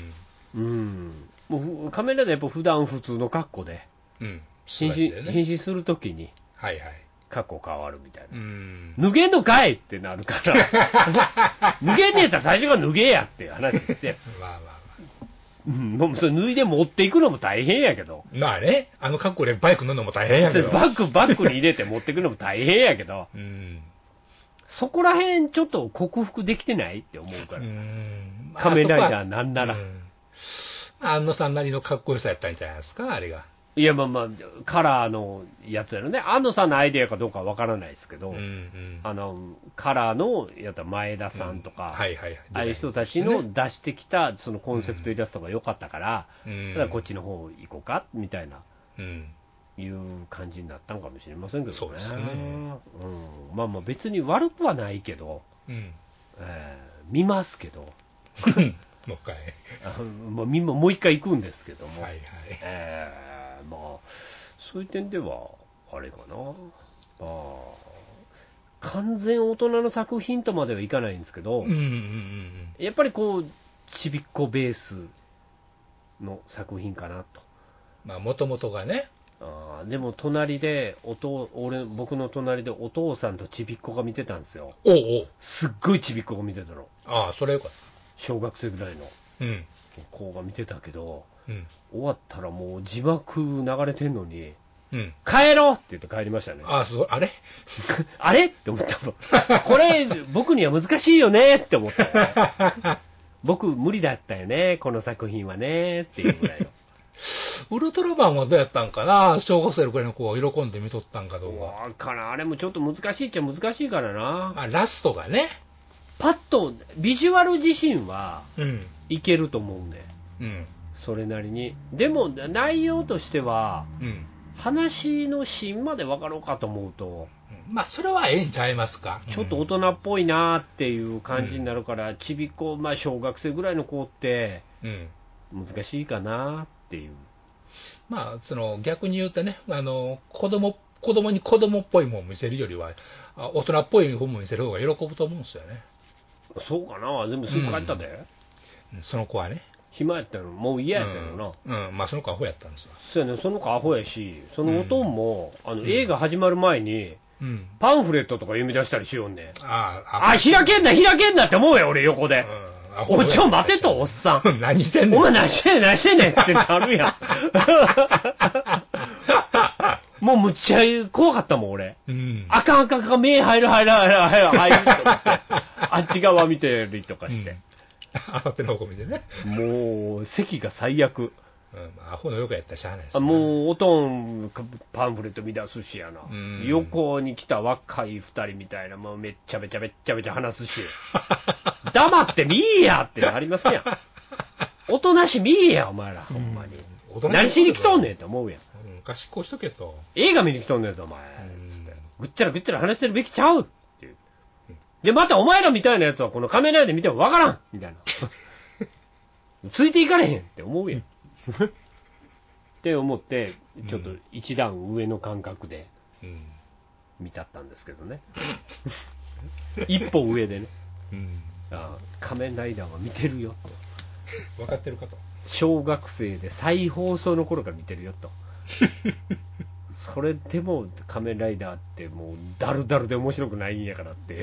もう仮面ライダーやっぱ普段普通の格好で、変身するときに、 はいはい。 格好変わるみたいな。脱げんのかいってなるから。脱げんねえったら最初から脱げやっていう話ですよ。 まあまあまあ。 もうそれ脱いで持っていくのも大変やけど。 まあね、あの格好でバイク乗るのも大変やけど。 バッグに入れて持っていくのも大変やけど。そこら辺ちょっと克服できてないって思うから。仮面ライダーなんなら。 安野さんなりのかっこよさやったんじゃないですか、あれが。 いや、まあ、カラーのやつやろね。安野さんのアイデアかどうかわからないですけど、カラーのやった前田さんとか、ああいう人たちの出してきたそのコンセプトイラストが良かったから、だからこっちの方行こうか、みたいな、いう感じになったのかもしれませんけどね。 そうですね。 まあまあ別に悪くはないけど、見ますけど、 もう一回。 もう一回行くんですけども。 はいはい。 まあ、そういう点では、あれかな。完全大人の作品とまではいかないんですけど、やっぱりこう、ちびっこベースの作品かなと。 まあ、もともとがね。 でも、隣で、僕の隣でお父さんとちびっこが見てたんですよ。すっごいちびっこが見てたの。 ああ、それよかった。 小学生ぐらいの子が見てたけど、終わったらもう字幕流れてんのに、帰ろうって言って帰りましたね。 あれあれって思ったの。これ、僕には難しいよねって思った。僕、無理だったよね、この作品はねっていうぐらいの。 ウルトラマンはどうやったんかな、小学生ぐらいの子は喜んで見とったんかどうか。 あれもちょっと難しいっちゃ難しいからな。 ラストがね。 パッと、ビジュアル自身はいけると思うんで、それなりに。でも、内容としては、話の芯まで分かろうかと思うと、 まあ、それはええんちゃいますか。 ちょっと大人っぽいなっていう感じになるから、ちびっこ、まあ、小学生ぐらいの子って、難しいかなっていう。 まあ、逆に言うとね、子供に子供っぽいものを見せるよりは、大人っぽい本も見せる方が喜ぶと思うんですよね。 そうかな、全部すぐ帰ったで。 その子はね。 暇やったの、もう嫌やったのな。まあその子アホやったんですよ。 そうやね、その子アホやし、そのおとんも、映画始まる前に、パンフレットとか読み出したりしようね。開けんなって思うよ、俺横で。待てと、おっさん。 何してんねん。 お前何してんねんってなるやん。もうむっちゃ怖かったもん、俺。あかん、目入ると思って、あっち側見てるとかして。 あさっての方向見てね。 もう、席が最悪。 アホの横やったらしゃあないですね。 もう、おとん、パンフレット見出すしやな。横に来た若い二人みたいな、もうめっちゃ話すし。黙ってみーやってなりますやん。 おとなし見えや、お前ら、ほんまに。何しに来とんねんって思うやん。 賢くしとけと。 映画見に来とんねんと、お前。ぐっちゃらぐっちゃら話してるべきちゃうっていう。で、またお前らみたいなやつはこのカメラで見てもわからんみたいな。ついていかれへんって思うやん。って思って、ちょっと一段上の感覚で見たったんですけどね。一歩上でね。仮面ライダーは見てるよと。 分かってるかと。 小学生で再放送の頃から見てるよと。それでも仮面ライダーってもうダルダルで面白くないんやからって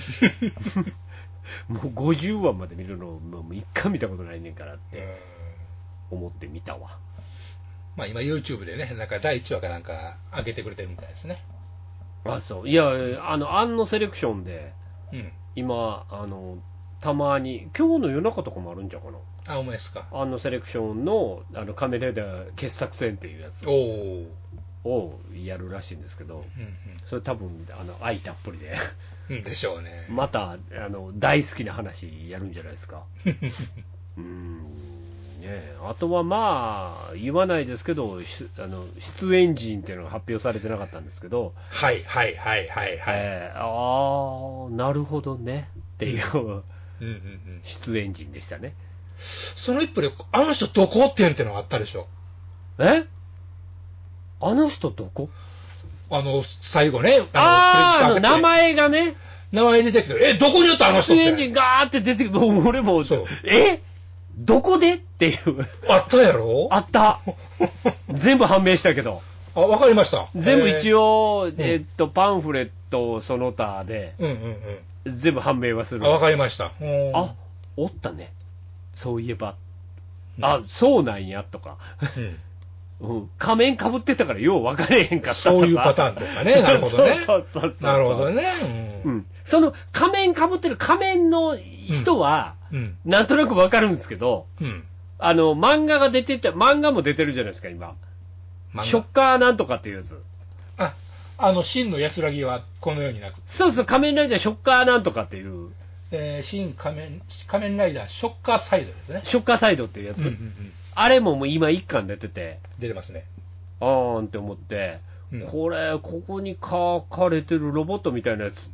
もう50話まで見るのもう一回見たことないねんからって思って見たわ。 まあ今 YouTube でね、なんか第1話かなんか上げてくれてるみたいですね。 あ、そう。いや、アンのセレクションで、今たまに今日の夜中とかもあるんちゃうかな。 あ、お前ですか。 アンのセレクションの仮面ライダー傑作選っていうやつをやるらしいんですけど、それ多分愛たっぷりででしょうね。 また大好きな話やるんじゃないですか。ね、あとはまあ言わないですけど、出演陣っていうのが発表されてなかったんですけど、 はいはいはいはいはい、 ああなるほどねっていう出演陣でしたね。 その一歩であの人どこってんってのがあったでしょ。 あの人どこ？ 最後ね、 名前がね、 名前出てきて、どこにあったあの人って。 出演陣ガーって出てきて、俺もどこでっていう。 あったやろ？ あった。全部判明したけど。 あ、わかりました。 全部一応、パンフレットその他で、全部判明はする。 あ、わかりました。 あ、おったね。そういえば。あ、そうなんや、とか。仮面かぶってたからよう分かれへんかったとか。 そういうパターンとかね。なるほどね。 そうなるほどね。 その仮面かぶってる仮面の人は、なんとなく分かるんですけど、漫画が出てて、漫画も出てるじゃないですか、今。ショッカーなんとかっていうやつ。 真の安らぎはこのようになく。 そうそう、仮面ライダーショッカーなんとかっていう。 新仮面ライダーショッカーサイドですね。 ショッカーサイドっていうやつ。あれももう今1巻出てて。 出てますね。 って思って、ここに書かれてるロボットみたいなやつって、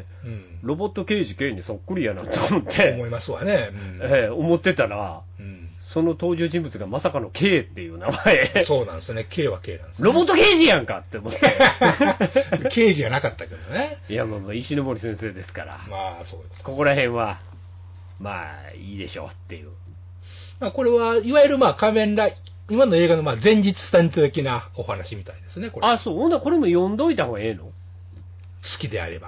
ロボット刑事 K にそっくりやなと思って。 思いますわね。 思ってたら、その登場人物がまさかの K っていう名前。 そうなんですよね。K は K なんですね。 ロボット刑事やんかって思って。 刑事じゃなかったけどね。 いや、まあ石森先生ですから。 まあ、そういうこと。 ここら辺は、まあ、いいでしょうっていう。 これはいわゆる仮面ライダー、今の映画の前日伝的なお話みたいですね、これ。 そう。ほんならこれも読んどいた方がええの？好きであれば。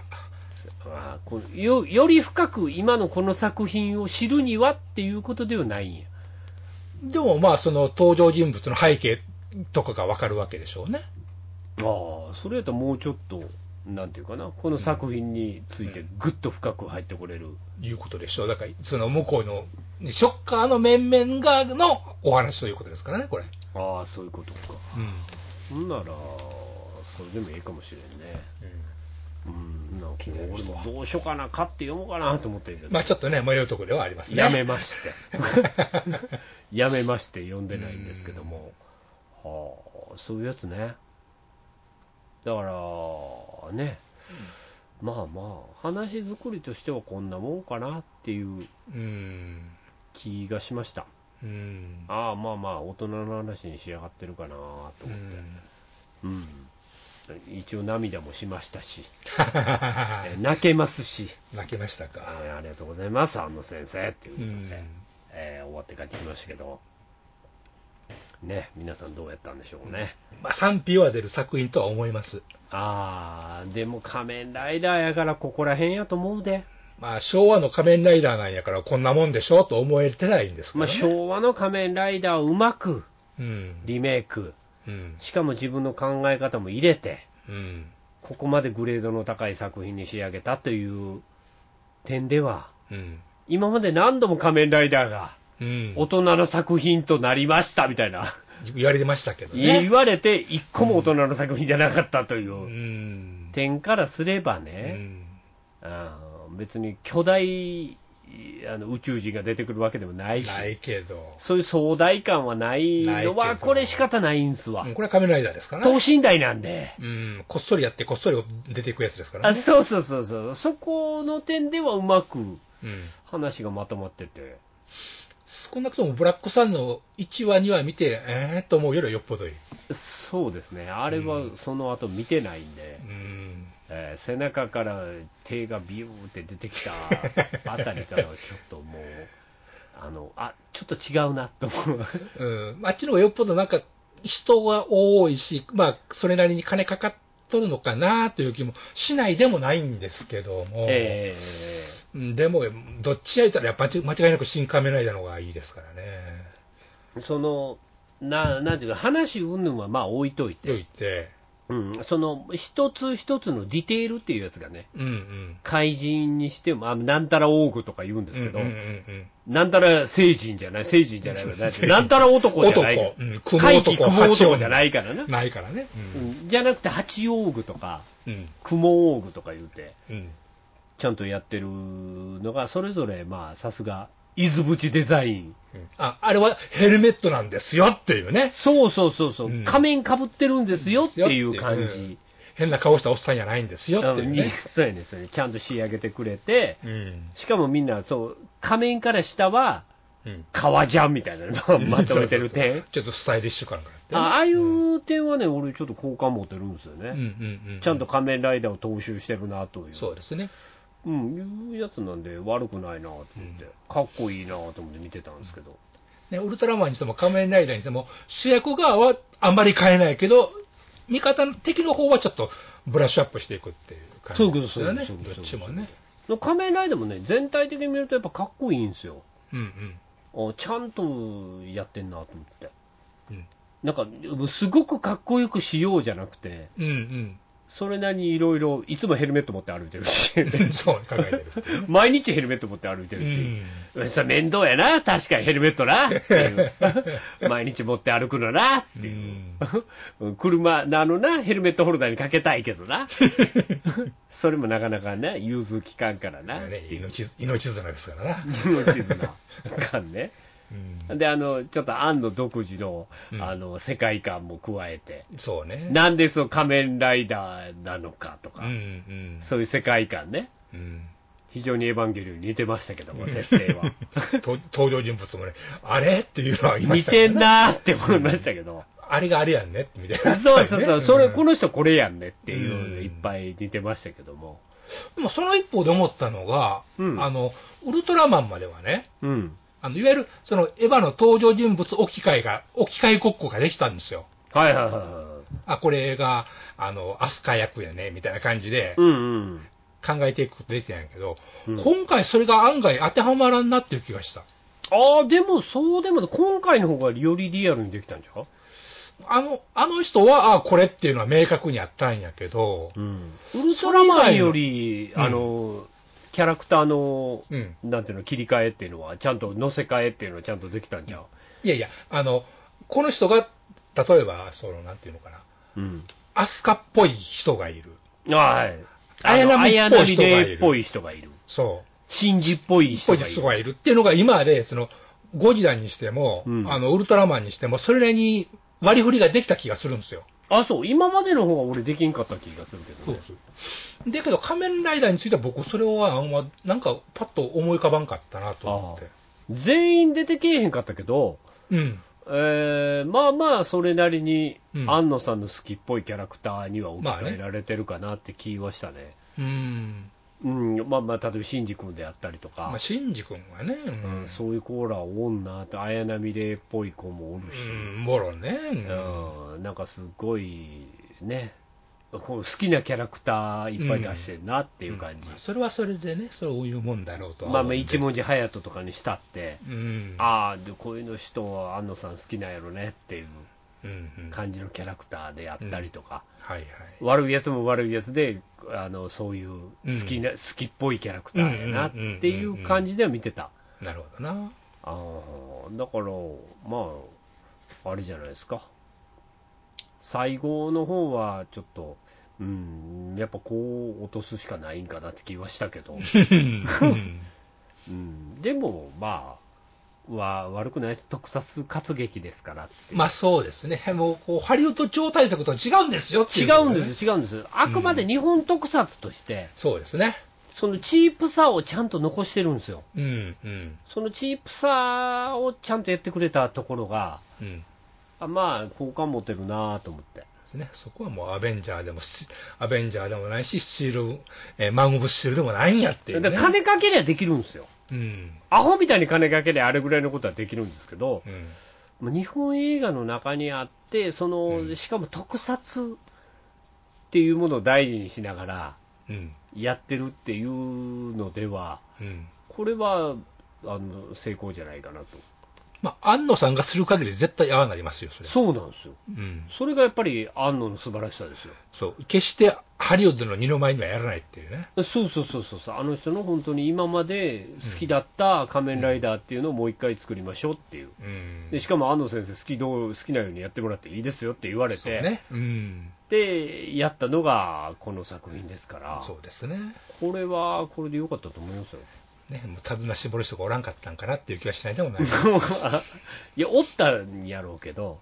より深く今のこの作品を知るにはっていうことではないんや。 でもその登場人物の背景とかがわかるわけでしょうね。 それやったらもうちょっと、なんていうかな、この作品についてぐっと深く入ってこれる。いうことでしょう。だから、その向こうの、ショッカーの面々のお話ということですからね、これ。 そういうことか。ほんなら、それでもいいかもしれんね。俺もどうしようかな、買って読もうかなと思ってるけど。ちょっとね、迷うところではありますね。やめまして読んでないんですけども。そういうやつね。だからね、話作りとしてはこんなもんかなっていう気がしました。大人の話に仕上がってるかなと思って、一応涙もしましたし泣けますし。泣けましたか。ありがとうございます、安野先生っていうことで、終わって帰ってきましたけどね、皆さんどうやったんでしょうね。賛否は出る作品とは思います。でも仮面ライダーやからここら辺やと思うで。昭和の仮面ライダーなんやからこんなもんでしょと思えてないんですけどね。昭和の仮面ライダーをうまくリメイク、しかも自分の考え方も入れて、ここまでグレードの高い作品に仕上げたという点では、今まで何度も仮面ライダーが大人の作品となりましたみたいな言われてましたけどね。言われて一個も大人の作品じゃなかったという点からすればね、別に巨大宇宙人が出てくるわけでもないし、 ないけど、 そういう壮大感はないのは、これ仕方ないんすわ。 これは仮面ライダーですからね。 等身大なんで。 こっそりやって、こっそり出ていくやつですからね。 そう。そこの点ではうまく話がまとまってて。 少なくともブラックサンの1話、2話見て、と思うよりよっぽどいい。 そうですね。あれはその後見てないんで。背中から手がビューって出てきたあたりからはちょっともう、ちょっと違うなと思う。 あっちの方がよっぽどなんか人が多いし、それなりに金かかっとるのかなという気もしないでもないんですけども、でも、どっちやったらやっぱ間違いなく新仮面ライダーの方がいいですからね。 なんていうか、話云々はまあ置いといて、その一つ一つのディテールっていうやつがね、怪人にしても、なんたらオーグとか言うんですけど、なんたら聖人じゃないわ、なんたら男じゃない、怪奇雲男じゃないからな。 ないからね。 じゃなくて、八オーグとか、雲オーグとか言うて、ちゃんとやってるのが、それぞれ、さすが、伊豆淵デザイン。 あれはヘルメットなんですよっていうね。 そう。仮面かぶってるんですよっていう感じ。 変な顔したおっさんじゃないんですよっていうね。 そうやね。ちゃんと仕上げてくれて、しかもみんな、仮面から下は、革ジャンみたいなのをまとめてる点。 ちょっとスタイリッシュ感があって、 ああいう点はね、俺ちょっと好感持てるんですよね。ちゃんと仮面ライダーを踏襲してるなという。 そうですね。 いうやつなんで悪くないなと思って、かっこいいなと思って見てたんですけど、 ウルトラマンにしても仮面ライダーにしても主役側はあんまり変えないけど、敵の方はちょっとブラッシュアップしていくっていう感じですよね。どっちもね。 仮面ライダーもね、全体的に見るとやっぱかっこいいんですよ。ちゃんとやってんなと思って、なんかすごくかっこよくしようじゃなくて、それなりにいろいろ、いつもヘルメット持って歩いてるし、 そう、考えてる。 毎日ヘルメット持って歩いてるし、それ面倒やな、確かにヘルメットなっていう、毎日持って歩くのなっていう、車な、ヘルメットホルダーにかけたいけどな、それもなかなかね、融通きかんからな、 命綱ですからな、 命綱かんね。でちょっと庵野独自の、世界観も加えて、 そうね、 なんで仮面ライダーなのかとか、そういう世界観ね、非常にエヴァンゲリオンに似てましたけども、設定は。 登場人物もね、あれっていうのは言いましたけどね。 似てんなーって思いましたけど。 あれがあれやんねみたいな。 そう、この人これやんねっていうのいっぱい似てましたけども。 でもその一方で思ったのが、ウルトラマンまではね、いわゆるそのエヴァの登場人物置き換えごっこができたんですよ。これがアスカ役やねみたいな感じで考えていくことできたんやけど、今回それが案外当てはまらんなっていう気がした。 でも今回の方がよりリアルにできたんじゃん。 あの人はこれっていうのは明確にあったんやけど、 ウルトラマンよりキャラクターの、なんていうの、切り替えっていうのは、ちゃんと乗せ替えっていうのはちゃんとできたんじゃん。 いや、この人が、例えば、なんていうのかな、アスカっぽい人がいる。綾波レイっぽい人がいる。そう。 シンジっぽい人がいるっていうのが今で、ゴジラにしても、ウルトラマンにしても、それなりに割り振りができた気がするんですよ。 そう、今までの方が俺できんかった気がするけどね。 だけど仮面ライダーについては僕それはなんかパッと思い浮かばんかったなと思って。 全員出てけえへんかったけど、それなりに庵野さんの好きっぽいキャラクターには置き換えられてるかなって気はしたね。例えばシンジ君であったりとか、 シンジ君はね、 そういうコーラおんなって、綾波レイっぽい子もおるし、 もろね、 なんかすごいね、好きなキャラクターいっぱい出してるなっていう感じ。 それはそれでね、そういうもんだろうとは。一文字隼人とかにしたって、こういうの人は安野さん好きなんやろねっていう感じのキャラクターであったりとか、悪いやつも悪いやつでそういう好きっぽいキャラクターやなっていう感じでは見てた。 なるほどな。 だからあれじゃないですか。最後の方はちょっと、やっぱこう落とすしかないんかなって気はしたけど。 でもまあ悪くないです。特撮活劇ですから。 まあそうですね。もうこうハリウッド超大作とは違うんですよっていう、ね、 違うんです。あくまで日本特撮として、 そうですね。 そのチープさをちゃんと残してるんですよ。そのチープさをちゃんとやってくれたところが、まあ好感持てるなと思って。 ね、そこはもうアベンジャーでもないし、マン・オブ・スチールでもないんやっていう、ね、 だから金かけりゃできるんですよ。アホみたいに金かけりゃあれぐらいのことはできるんですけど、日本映画の中にあって、しかも特撮っていうものを大事にしながらやってるっていうのでは、これは成功じゃないかなと。 まあ、庵野さんがする限り絶対ああなりますよ、それ。 そうなんですよ。それがやっぱり庵野の素晴らしさですよ。 そう。決してハリウッドの二の舞にはやらないっていうね。 そう。あの人の本当に今まで好きだった仮面ライダーっていうのをもう一回作りましょうっていう。でしかも庵野先生好きなようにやってもらっていいですよって言われて。ね。で、やったのがこの作品ですから。 そうですね。 これはこれで良かったと思いますよ。 ね、もう手綱絞る人がおらんかったんかなっていう気はしないでもない。 いや、おったんやろうけど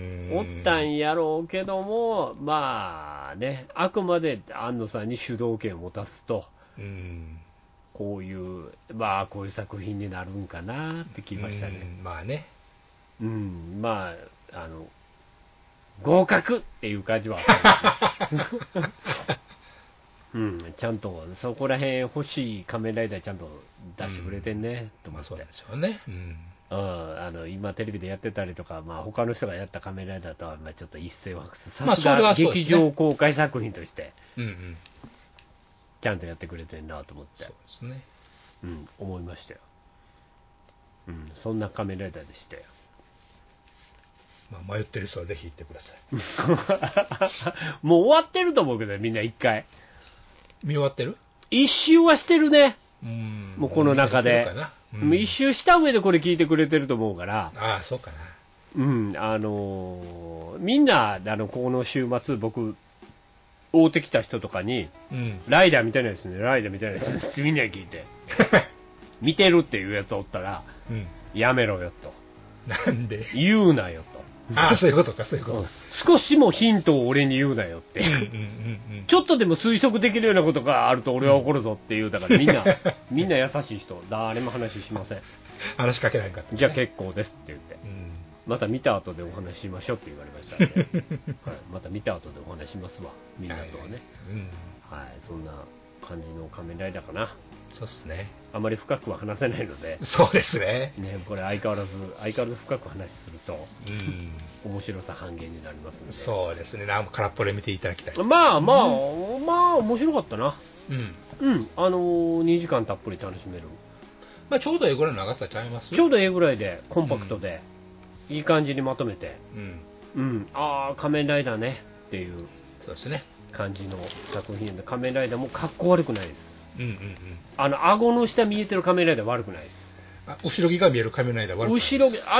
も、まあね、あくまで庵野さんに主導権を持たすと、こういう作品になるんかなって気ましたね。 まあね。 まあ、合格っていう感じはあったんですね。ちゃんとそこら辺欲しい仮面ライダーちゃんと出してくれてんね、と思って。 そうでしょうね。 今テレビでやってたりとか、他の人がやった仮面ライダーとはちょっと一線を画す。さすが劇場公開作品として、ちゃんとやってくれてんなと思って。 そうですね。 思いましたよ。そんな仮面ライダーでしたよ。 迷ってる人はぜひ行ってください。もう終わってると思うけど、みんな一回。 見終わってる？ 一周はしてるね。もうこの中で。一周した上でこれ聞いてくれてると思うから。 ああ、そうかな。 みんな、この週末、僕、会うてきた人とかに、ライダーみたいなですね、みんな聞いて。見てるっていうやつおったら、やめろよと。 なんで？ 言うなよと。 ああ、そういうことか、そういうこと。 少しもヒントを俺に言うなよって。ちょっとでも推測できるようなことがあると俺は怒るぞっていう、だからみんな優しい人、誰も話しません。 話しかけないかった、ね。 じゃあ結構ですって言って。また見た後でお話しましょうって言われましたんで、また見た後でお話しますわ、みんなとはね。そんな感じの仮面ライダーかな。 そうですね。 あまり深くは話せないので。 そうですね。 これ相変わらず深く話すると、面白さ半減になりますので。 そうですね。空っぽで見ていただきたい。 まあ面白かったな。2時間たっぷり楽しめる。 ちょうどええぐらいの長さちゃいます？ ちょうどええぐらいでコンパクトで、いい感じにまとめて、仮面ライダーねっていう。 そうですね。 感じの作品で、仮面ライダーもかっこ悪くないです。顎の下見えてる仮面ライダー悪くないです。 後ろ着が見える仮面ライダー悪くないです。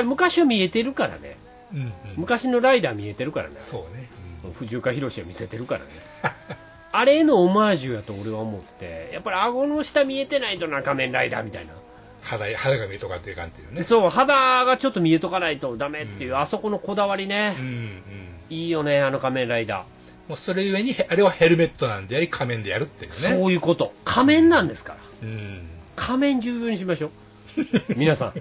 昔は見えてるからね。昔のライダー見えてるからね。 そうね。 藤岡弘は見せてるからね。あれのオマージュやと俺は思って、やっぱり顎の下見えてないとな、仮面ライダーみたいな。 肌が見えとかんといかんっていうね。 そう、肌がちょっと見えとかないとダメっていう、あそこのこだわりね。いいよね、あの仮面ライダー。 もうそれゆえにあれはヘルメットなんでやり仮面でやるっていうね。 そういうこと。仮面なんですから。仮面重要にしましょう。皆さん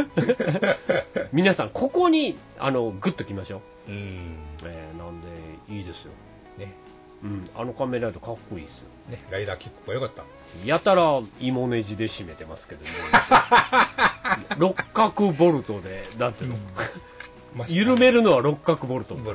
ここにグッときましょう。なんでいいですよね。仮面ライダーかっこいいですよね。ライダーキックもよかった。 やたら芋ネジで締めてますけどね。六角ボルトでなんていうの、緩めるのは六角ボルトで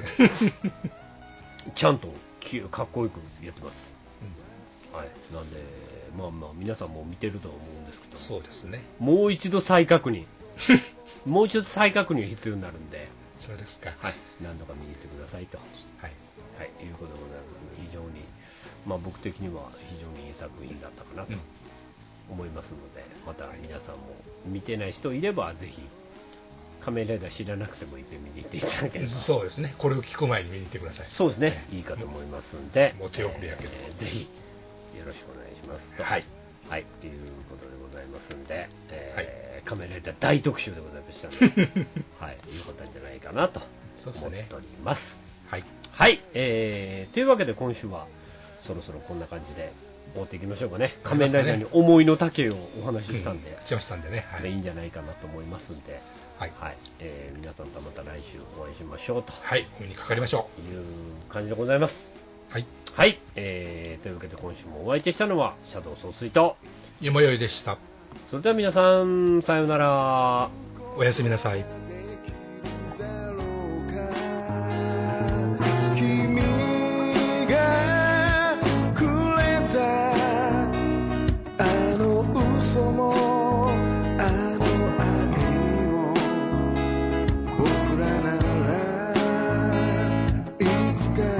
ちゃんとかっこよくやってます。なんで皆さんも見てると思うんですけど、 そうですね。 もう一度再確認が必要になるんで。 そうですか。 何度か見に行ってくださいと。いうことでございます。非常に僕的には非常にいい作品だったかなと思いますので、また皆さんも見てない人いればぜひ仮面ライダー知らなくてもいっぺん見に行っていただければ。 そうですね。これを聞く前に見に行ってください。 そうですね。いいかと思いますんで、 もう手遅れやけど、 ぜひよろしくお願いしますと。 はい、ということでございますんで、仮面ライダー大特集でございましたので、はい、いうことなんじゃないかなと思っております。はい、はい、というわけで今週はそろそろこんな感じで終わっていきましょうかね。仮面ライダーに思いの丈をお話ししたんで、いいんじゃないかなと思いますんで、はい、はい、皆さんとまた来週お会いしましょうと、はい、お目にかかりましょうという感じでございます。はい、はい、というわけで今週もお相手したのはシャドウ総帥とよもよいでした。それでは皆さんさようなら、おやすみなさい。僕らならいつか